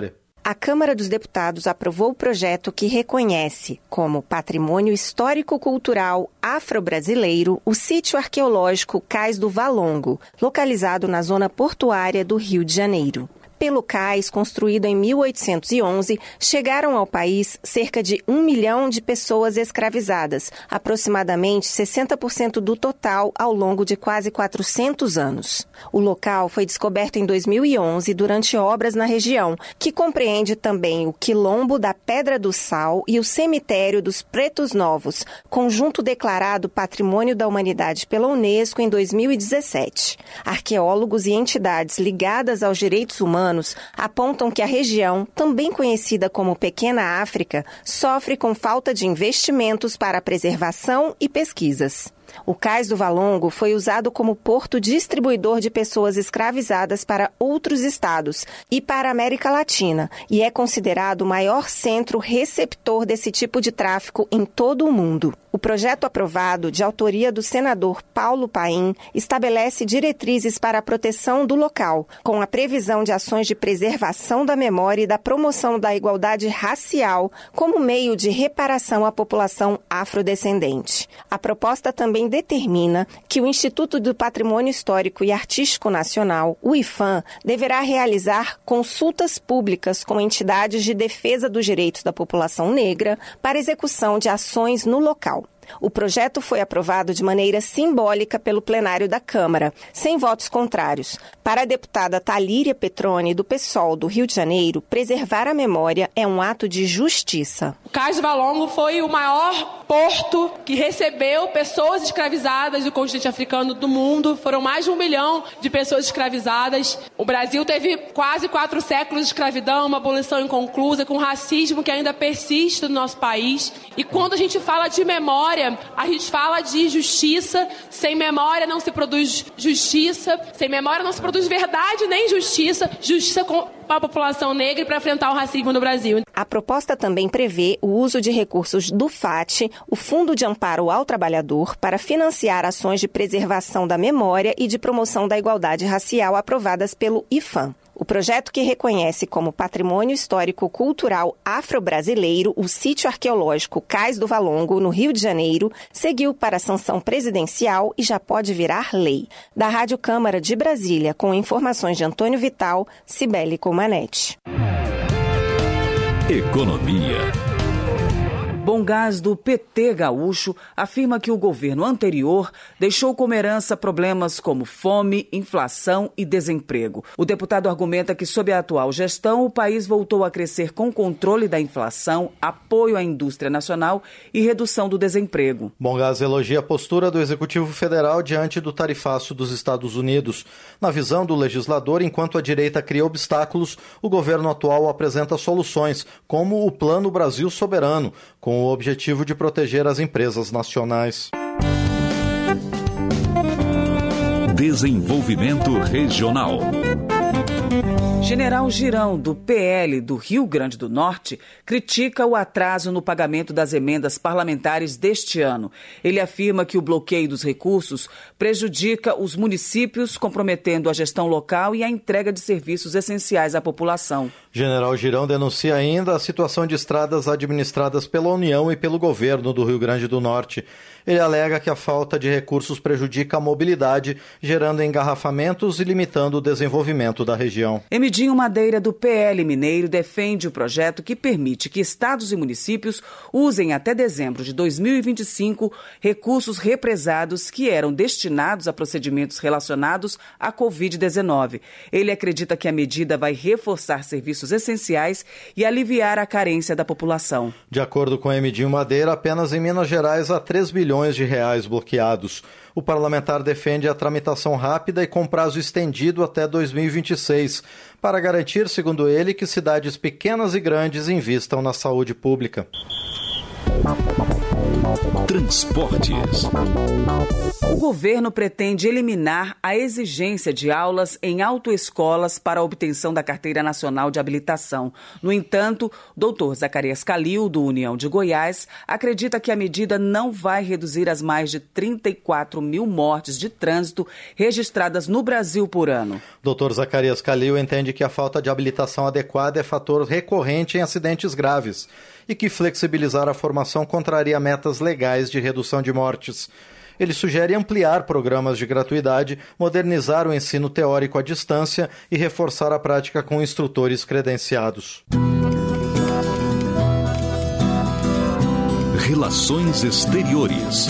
A Câmara dos Deputados aprovou o projeto que reconhece como patrimônio histórico-cultural afro-brasileiro o sítio arqueológico Cais do Valongo, localizado na zona portuária do Rio de Janeiro. Pelo cais, construído em mil oitocentos e onze, chegaram ao país cerca de um milhão de pessoas escravizadas, aproximadamente sessenta por cento do total ao longo de quase quatrocentos anos. O local foi descoberto em dois mil e onze durante obras na região, que compreende também o Quilombo da Pedra do Sal e o Cemitério dos Pretos Novos, conjunto declarado Patrimônio da Humanidade pela Unesco em dois mil e dezessete. Arqueólogos e entidades ligadas aos direitos humanos apontam que a região, também conhecida como Pequena África, sofre com falta de investimentos para a preservação e pesquisas. O Cais do Valongo foi usado como porto distribuidor de pessoas escravizadas para outros estados e para a América Latina e é considerado o maior centro receptor desse tipo de tráfico em todo o mundo. O projeto aprovado, de autoria do senador Paulo Paim, estabelece diretrizes para a proteção do local, com a previsão de ações de preservação da memória e da promoção da igualdade racial como meio de reparação à população afrodescendente. A proposta também determina que o Instituto do Patrimônio Histórico e Artístico Nacional, o IFAM, deverá realizar consultas públicas com entidades de defesa dos direitos da população negra para execução de ações no local. O projeto foi aprovado de maneira simbólica pelo plenário da Câmara, sem votos contrários. Para a deputada Talíria Petroni, do PSOL do Rio de Janeiro, preservar a memória é um ato de justiça.
O Cais do Valongo foi o maior porto que recebeu pessoas escravizadas do continente africano do mundo. Foram mais de um milhão de pessoas escravizadas. O Brasil teve quase quatro séculos de escravidão, uma abolição inconclusa, com racismo que ainda persiste no nosso país. E quando a gente fala de memória, a gente fala de justiça. Sem memória não se produz justiça. Sem memória não se produz verdade nem justiça. Justiça com a população negra e para enfrentar o racismo no Brasil.
A proposta também prevê o uso de recursos do FAT, o Fundo de Amparo ao Trabalhador, para financiar ações de preservação da memória e de promoção da igualdade racial aprovadas pelo IFAM. O projeto, que reconhece como Patrimônio Histórico-Cultural Afro-Brasileiro o sítio arqueológico Cais do Valongo, no Rio de Janeiro, seguiu para a sanção presidencial e já pode virar lei. Da Rádio Câmara de Brasília, com informações de Antônio Vital, Cibele Comanete.
Economia.
Bomgás do P T gaúcho afirma que o governo anterior deixou como herança problemas como fome, inflação e desemprego. O deputado argumenta que, sob a atual gestão, o país voltou a crescer com controle da inflação, apoio à indústria nacional e redução do desemprego.
Bomgás elogia a postura do Executivo Federal diante do tarifaço dos Estados Unidos. Na visão do legislador, enquanto a direita cria obstáculos, o governo atual apresenta soluções, como o Plano Brasil Soberano, com o objetivo de proteger as empresas nacionais.
Desenvolvimento regional.
General Girão, do P L do Rio Grande do Norte, critica o atraso no pagamento das emendas parlamentares deste ano. Ele afirma que o bloqueio dos recursos prejudica os municípios, comprometendo a gestão local e a entrega de serviços essenciais à população.
General Girão denuncia ainda a situação de estradas administradas pela União e pelo governo do Rio Grande do Norte. Ele alega que a falta de recursos prejudica a mobilidade, gerando engarrafamentos e limitando o desenvolvimento da região.
Emidinho Madeira, do P L Mineiro, defende o projeto que permite que estados e municípios usem até dezembro de dois mil e vinte e cinco recursos represados que eram destinados a procedimentos relacionados à covid dezenove. Ele acredita que a medida vai reforçar serviços essenciais e aliviar a carência da população.
De acordo com Emidinho Madeira, apenas em Minas Gerais há três bilhões de reais bloqueados. O parlamentar defende a tramitação rápida e com prazo estendido até dois mil e vinte e seis, para garantir, segundo ele, que cidades pequenas e grandes invistam na saúde pública.
Transportes.
O governo pretende eliminar a exigência de aulas em autoescolas para a obtenção da Carteira Nacional de Habilitação. No entanto, doutor Zacarias Calil, do União de Goiás, acredita que a medida não vai reduzir as mais de trinta e quatro mil mortes de trânsito registradas no Brasil por ano.
doutor Zacarias Calil entende que a falta de habilitação adequada é fator recorrente em acidentes graves e que flexibilizar a formação contraria metas legais de redução de mortes. Ele sugere ampliar programas de gratuidade, modernizar o ensino teórico à distância e reforçar a prática com instrutores credenciados.
Relações Exteriores.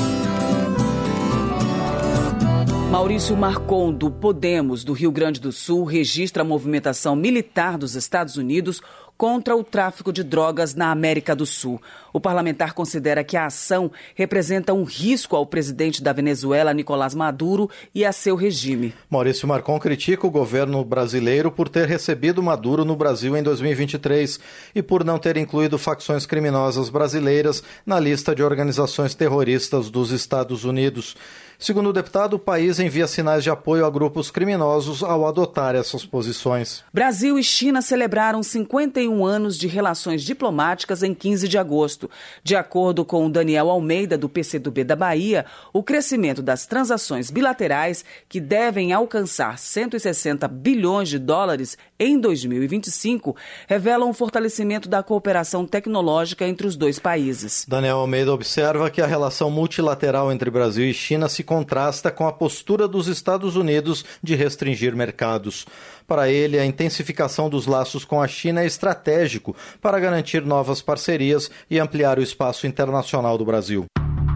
Maurício Marcon, do Podemos, do Rio Grande do Sul, registra a movimentação militar dos Estados Unidos contra o tráfico de drogas na América do Sul. O parlamentar considera que a ação representa um risco ao presidente da Venezuela, Nicolás Maduro, e a seu regime.
Maurício Marcon critica o governo brasileiro por ter recebido Maduro no Brasil em dois mil e vinte e três e por não ter incluído facções criminosas brasileiras na lista de organizações terroristas dos Estados Unidos. Segundo o deputado, o país envia sinais de apoio a grupos criminosos ao adotar essas posições.
Brasil e China celebraram cinquenta e um anos de relações diplomáticas em quinze de agosto. De acordo com Daniel Almeida, do P C do B da Bahia, o crescimento das transações bilaterais, que devem alcançar cento e sessenta bilhões de dólares em dois mil e vinte e cinco, revelam um fortalecimento da cooperação tecnológica entre os dois países.
Daniel Almeida observa que a relação multilateral entre Brasil e China se contrasta com a postura dos Estados Unidos de restringir mercados. Para ele, a intensificação dos laços com a China é estratégico para garantir novas parcerias e ampliar o espaço internacional do Brasil.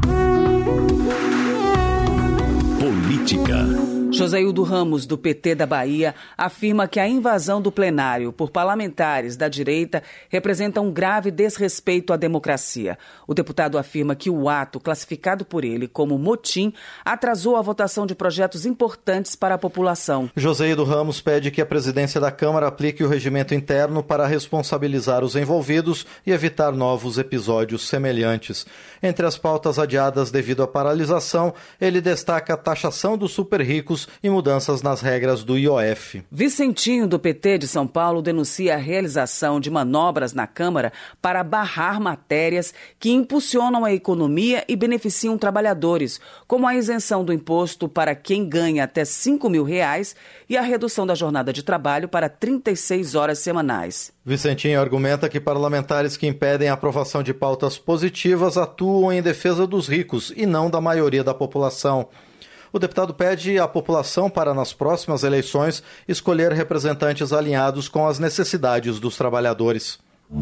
Política.
Joséildo Ramos, do P T da Bahia, afirma que a invasão do plenário por parlamentares da direita representa um grave desrespeito à democracia. O deputado afirma que o ato, classificado por ele como motim, atrasou a votação de projetos importantes para a população.
Joséildo Ramos pede que a presidência da Câmara aplique o regimento interno para responsabilizar os envolvidos e evitar novos episódios semelhantes. Entre as pautas adiadas devido à paralisação, ele destaca a taxação dos super-ricos e mudanças nas regras do I O F.
Vicentinho, do P T de São Paulo, denuncia a realização de manobras na Câmara para barrar matérias que impulsionam a economia e beneficiam trabalhadores, como a isenção do imposto para quem ganha até cinco mil reais e a redução da jornada de trabalho para trinta e seis horas semanais.
Vicentinho argumenta que parlamentares que impedem a aprovação de pautas positivas atuam em defesa dos ricos e não da maioria da população. O deputado pede à população para, nas próximas eleições, escolher representantes alinhados com as necessidades dos trabalhadores.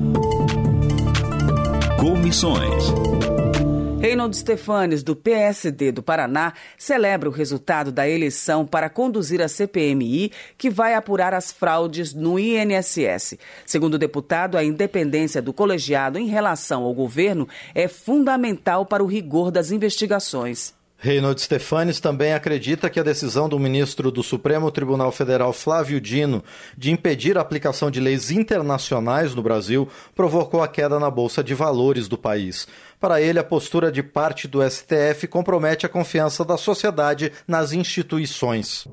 Comissões.
Reinaldo Stefanes, do P S D do Paraná, celebra o resultado da eleição para conduzir a C P M I, que vai apurar as fraudes no I N S S. Segundo o deputado, a independência do colegiado em relação ao governo é fundamental para o rigor das investigações.
Reinaldo Stefanes também acredita que a decisão do ministro do Supremo Tribunal Federal, Flávio Dino, de impedir a aplicação de leis internacionais no Brasil provocou a queda na Bolsa de Valores do país. Para ele, a postura de parte do S T F compromete a confiança da sociedade nas instituições.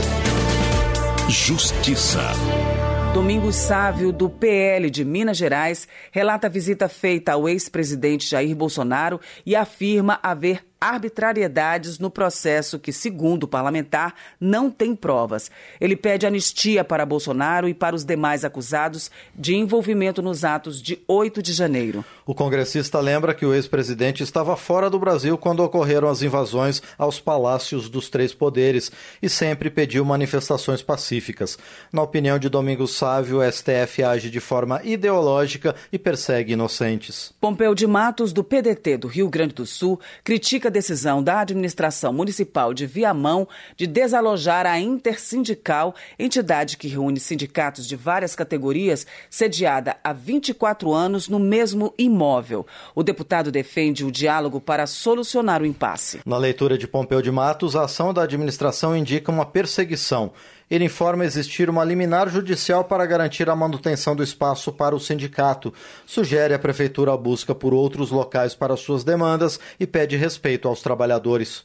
Justiça.
Domingos Sávio, do P L de Minas Gerais, relata a visita feita ao ex-presidente Jair Bolsonaro e afirma haver arbitrariedades no processo que, segundo o parlamentar, não tem provas. Ele pede anistia para Bolsonaro e para os demais acusados de envolvimento nos atos de oito de janeiro.
O congressista lembra que o ex-presidente estava fora do Brasil quando ocorreram as invasões aos palácios dos três poderes e sempre pediu manifestações pacíficas. Na opinião de Domingos Sávio, o S T F age de forma ideológica e persegue inocentes.
Pompeu de Matos, do P D T do Rio Grande do Sul, critica a decisão da administração municipal de Viamão de desalojar a Intersindical, entidade que reúne sindicatos de várias categorias, sediada há vinte e quatro anos no mesmo imóvel. O deputado defende o diálogo para solucionar o impasse.
Na leitura de Pompeu de Matos, a ação da administração indica uma perseguição. Ele informa existir uma liminar judicial para garantir a manutenção do espaço para o sindicato. Sugere à Prefeitura a busca por outros locais para suas demandas e pede respeito aos trabalhadores.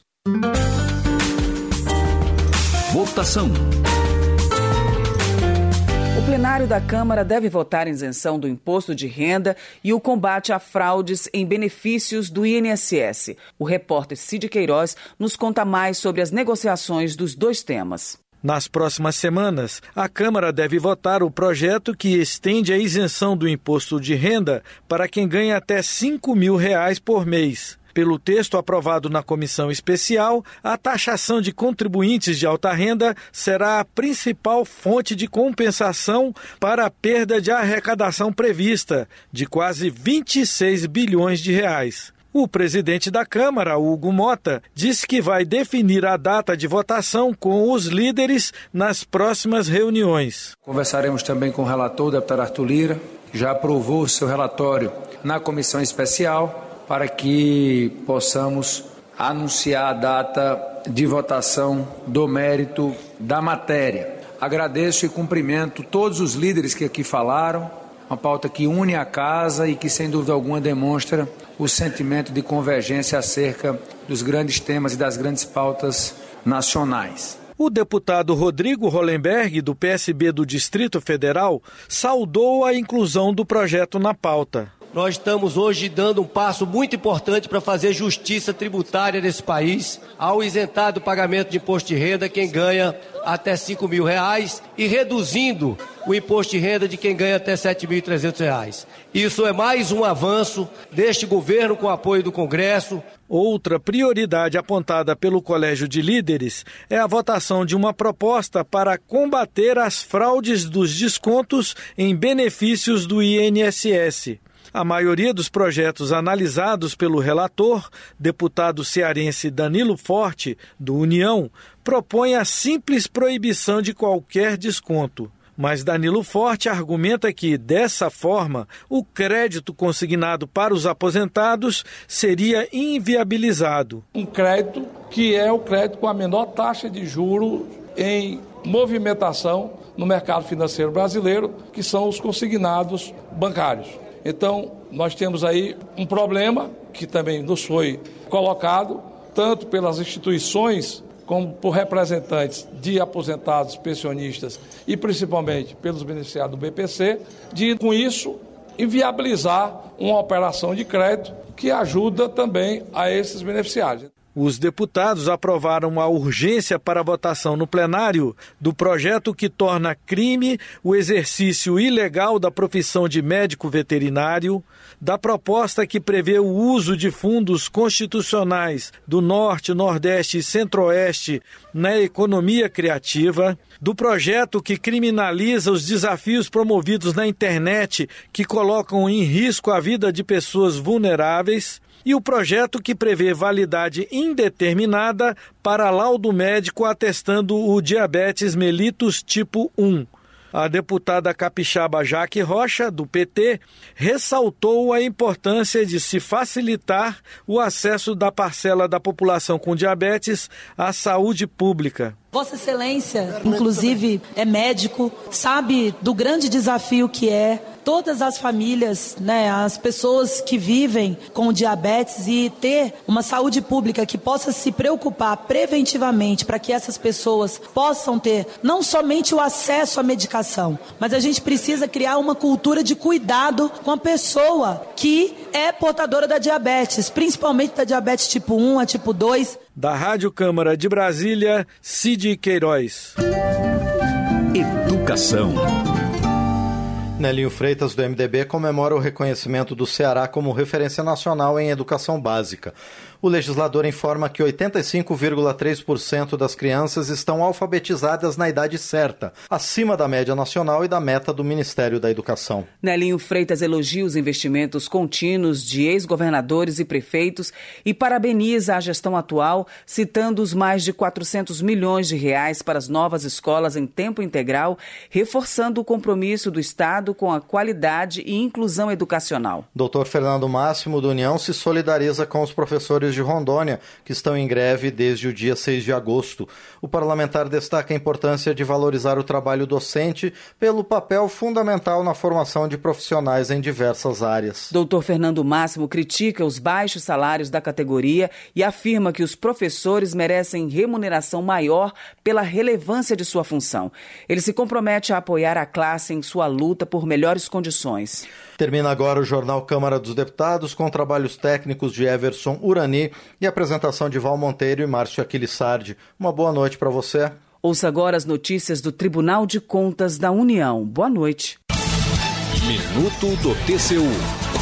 Votação.
O plenário da Câmara deve votar em isenção do imposto de renda e o combate a fraudes em benefícios do I N S S. O repórter Cid Queiroz nos conta mais sobre as negociações dos dois temas.
Nas próximas semanas, a Câmara deve votar o projeto que estende a isenção do imposto de renda para quem ganha até cinco mil reais por mês. Pelo texto aprovado na comissão especial, a taxação de contribuintes de alta renda será a principal fonte de compensação para a perda de arrecadação prevista, de quase vinte e seis bilhões de reais. O presidente da Câmara, Hugo Mota, disse que vai definir a data de votação com os líderes nas próximas reuniões.
Conversaremos também com o relator, o deputado Arthur Lira, que já aprovou o seu relatório na comissão especial, para que possamos anunciar a data de votação do mérito da matéria. Agradeço e cumprimento todos os líderes que aqui falaram, uma pauta que une a casa e que, sem dúvida alguma, demonstra o sentimento de convergência acerca dos grandes temas e das grandes pautas nacionais.
O deputado Rodrigo Hollenberg, do P S B do Distrito Federal, saudou a inclusão do projeto na pauta.
Nós estamos hoje dando um passo muito importante para fazer justiça tributária nesse país, ao isentar do pagamento de imposto de renda quem ganha até cinco mil reais e reduzindo o imposto de renda de quem ganha até sete mil e trezentos reais. Isso é mais um avanço deste governo com o apoio do Congresso.
Outra prioridade apontada pelo Colégio de Líderes é a votação de uma proposta para combater as fraudes dos descontos em benefícios do I N S S. A maioria dos projetos analisados pelo relator, deputado cearense Danilo Forte, do União, propõe a simples proibição de qualquer desconto. Mas Danilo Forte argumenta que, dessa forma, o crédito consignado para os aposentados seria inviabilizado.
Um crédito que é o crédito com a menor taxa de juros em movimentação no mercado financeiro brasileiro, que são os consignados bancários. Então, nós temos aí um problema que também nos foi colocado, tanto pelas instituições como por representantes de aposentados, pensionistas e principalmente pelos beneficiários do B P C, de, com isso, inviabilizar uma operação de crédito que ajuda também a esses beneficiários.
Os deputados aprovaram a urgência para a votação no plenário do projeto que torna crime o exercício ilegal da profissão de médico veterinário, da proposta que prevê o uso de fundos constitucionais do Norte, Nordeste e Centro-Oeste na economia criativa, do projeto que criminaliza os desafios promovidos na internet que colocam em risco a vida de pessoas vulneráveis, e o projeto que prevê validade indeterminada para laudo médico atestando o diabetes mellitus tipo um. A deputada capixaba Jaque Rocha, do P T, ressaltou a importância de se facilitar o acesso da parcela da população com diabetes à saúde pública.
Vossa Excelência, inclusive, é médico, sabe do grande desafio que é todas as famílias, né, as pessoas que vivem com diabetes e ter uma saúde pública que possa se preocupar preventivamente para que essas pessoas possam ter não somente o acesso à medicação, mas a gente precisa criar uma cultura de cuidado com a pessoa que é portadora da diabetes, principalmente da diabetes tipo um a tipo dois.
Da Rádio Câmara de Brasília, Cid Queiroz.
Educação.
Nelinho Freitas, do M D B, comemora o reconhecimento do Ceará como referência nacional em educação básica. O legislador informa que oitenta e cinco vírgula três por cento das crianças estão alfabetizadas na idade certa, acima da média nacional e da meta do Ministério da Educação.
Nelinho Freitas elogia os investimentos contínuos de ex-governadores e prefeitos e parabeniza a gestão atual, citando os mais de quatrocentos milhões de reais para as novas escolas em tempo integral, reforçando o compromisso do Estado preocupado com a qualidade e inclusão educacional.
doutor Fernando Máximo, do União, se solidariza com os professores de Rondônia, que estão em greve desde o dia seis de agosto. O parlamentar destaca a importância de valorizar o trabalho docente pelo papel fundamental na formação de profissionais em diversas áreas.
doutor Fernando Máximo critica os baixos salários da categoria e afirma que os professores merecem remuneração maior pela relevância de sua função. Ele se compromete a apoiar a classe em sua luta por melhores condições.
Termina agora o Jornal Câmara dos Deputados com trabalhos técnicos de Everson Urani e apresentação de Val Monteiro e Márcio Aquilissardi. Uma boa noite para você.
Ouça agora as notícias do Tribunal de Contas da União. Boa noite.
Minuto do T C U.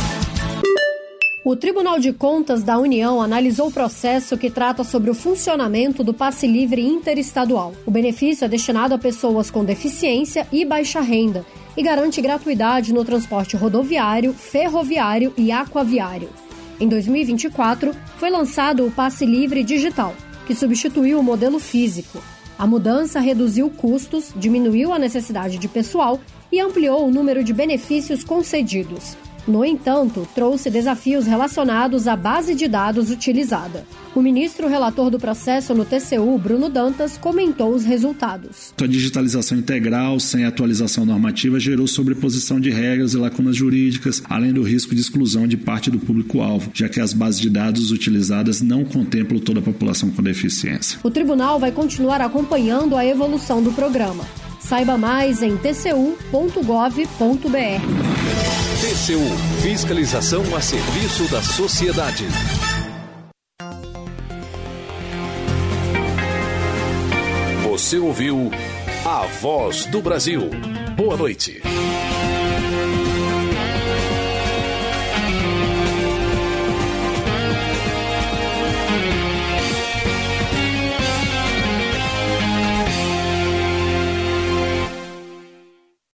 O Tribunal de Contas da União analisou o processo que trata sobre o funcionamento do passe livre interestadual. O benefício é destinado a pessoas com deficiência e baixa renda e garante gratuidade no transporte rodoviário, ferroviário e aquaviário. Em dois mil e vinte e quatro, foi lançado o passe livre digital, que substituiu o modelo físico. A mudança reduziu custos, diminuiu a necessidade de pessoal e ampliou o número de benefícios concedidos. No entanto, trouxe desafios relacionados à base de dados utilizada. O ministro relator do processo no T C U, Bruno Dantas, comentou os resultados.
A digitalização integral, sem atualização normativa, gerou sobreposição de regras e lacunas jurídicas, além do risco de exclusão de parte do público-alvo, já que as bases de dados utilizadas não contemplam toda a população com deficiência.
O tribunal vai continuar acompanhando a evolução do programa. Saiba mais em t c u ponto gov ponto b r.
T C U, fiscalização a serviço da sociedade. Você ouviu A Voz do Brasil. Boa noite.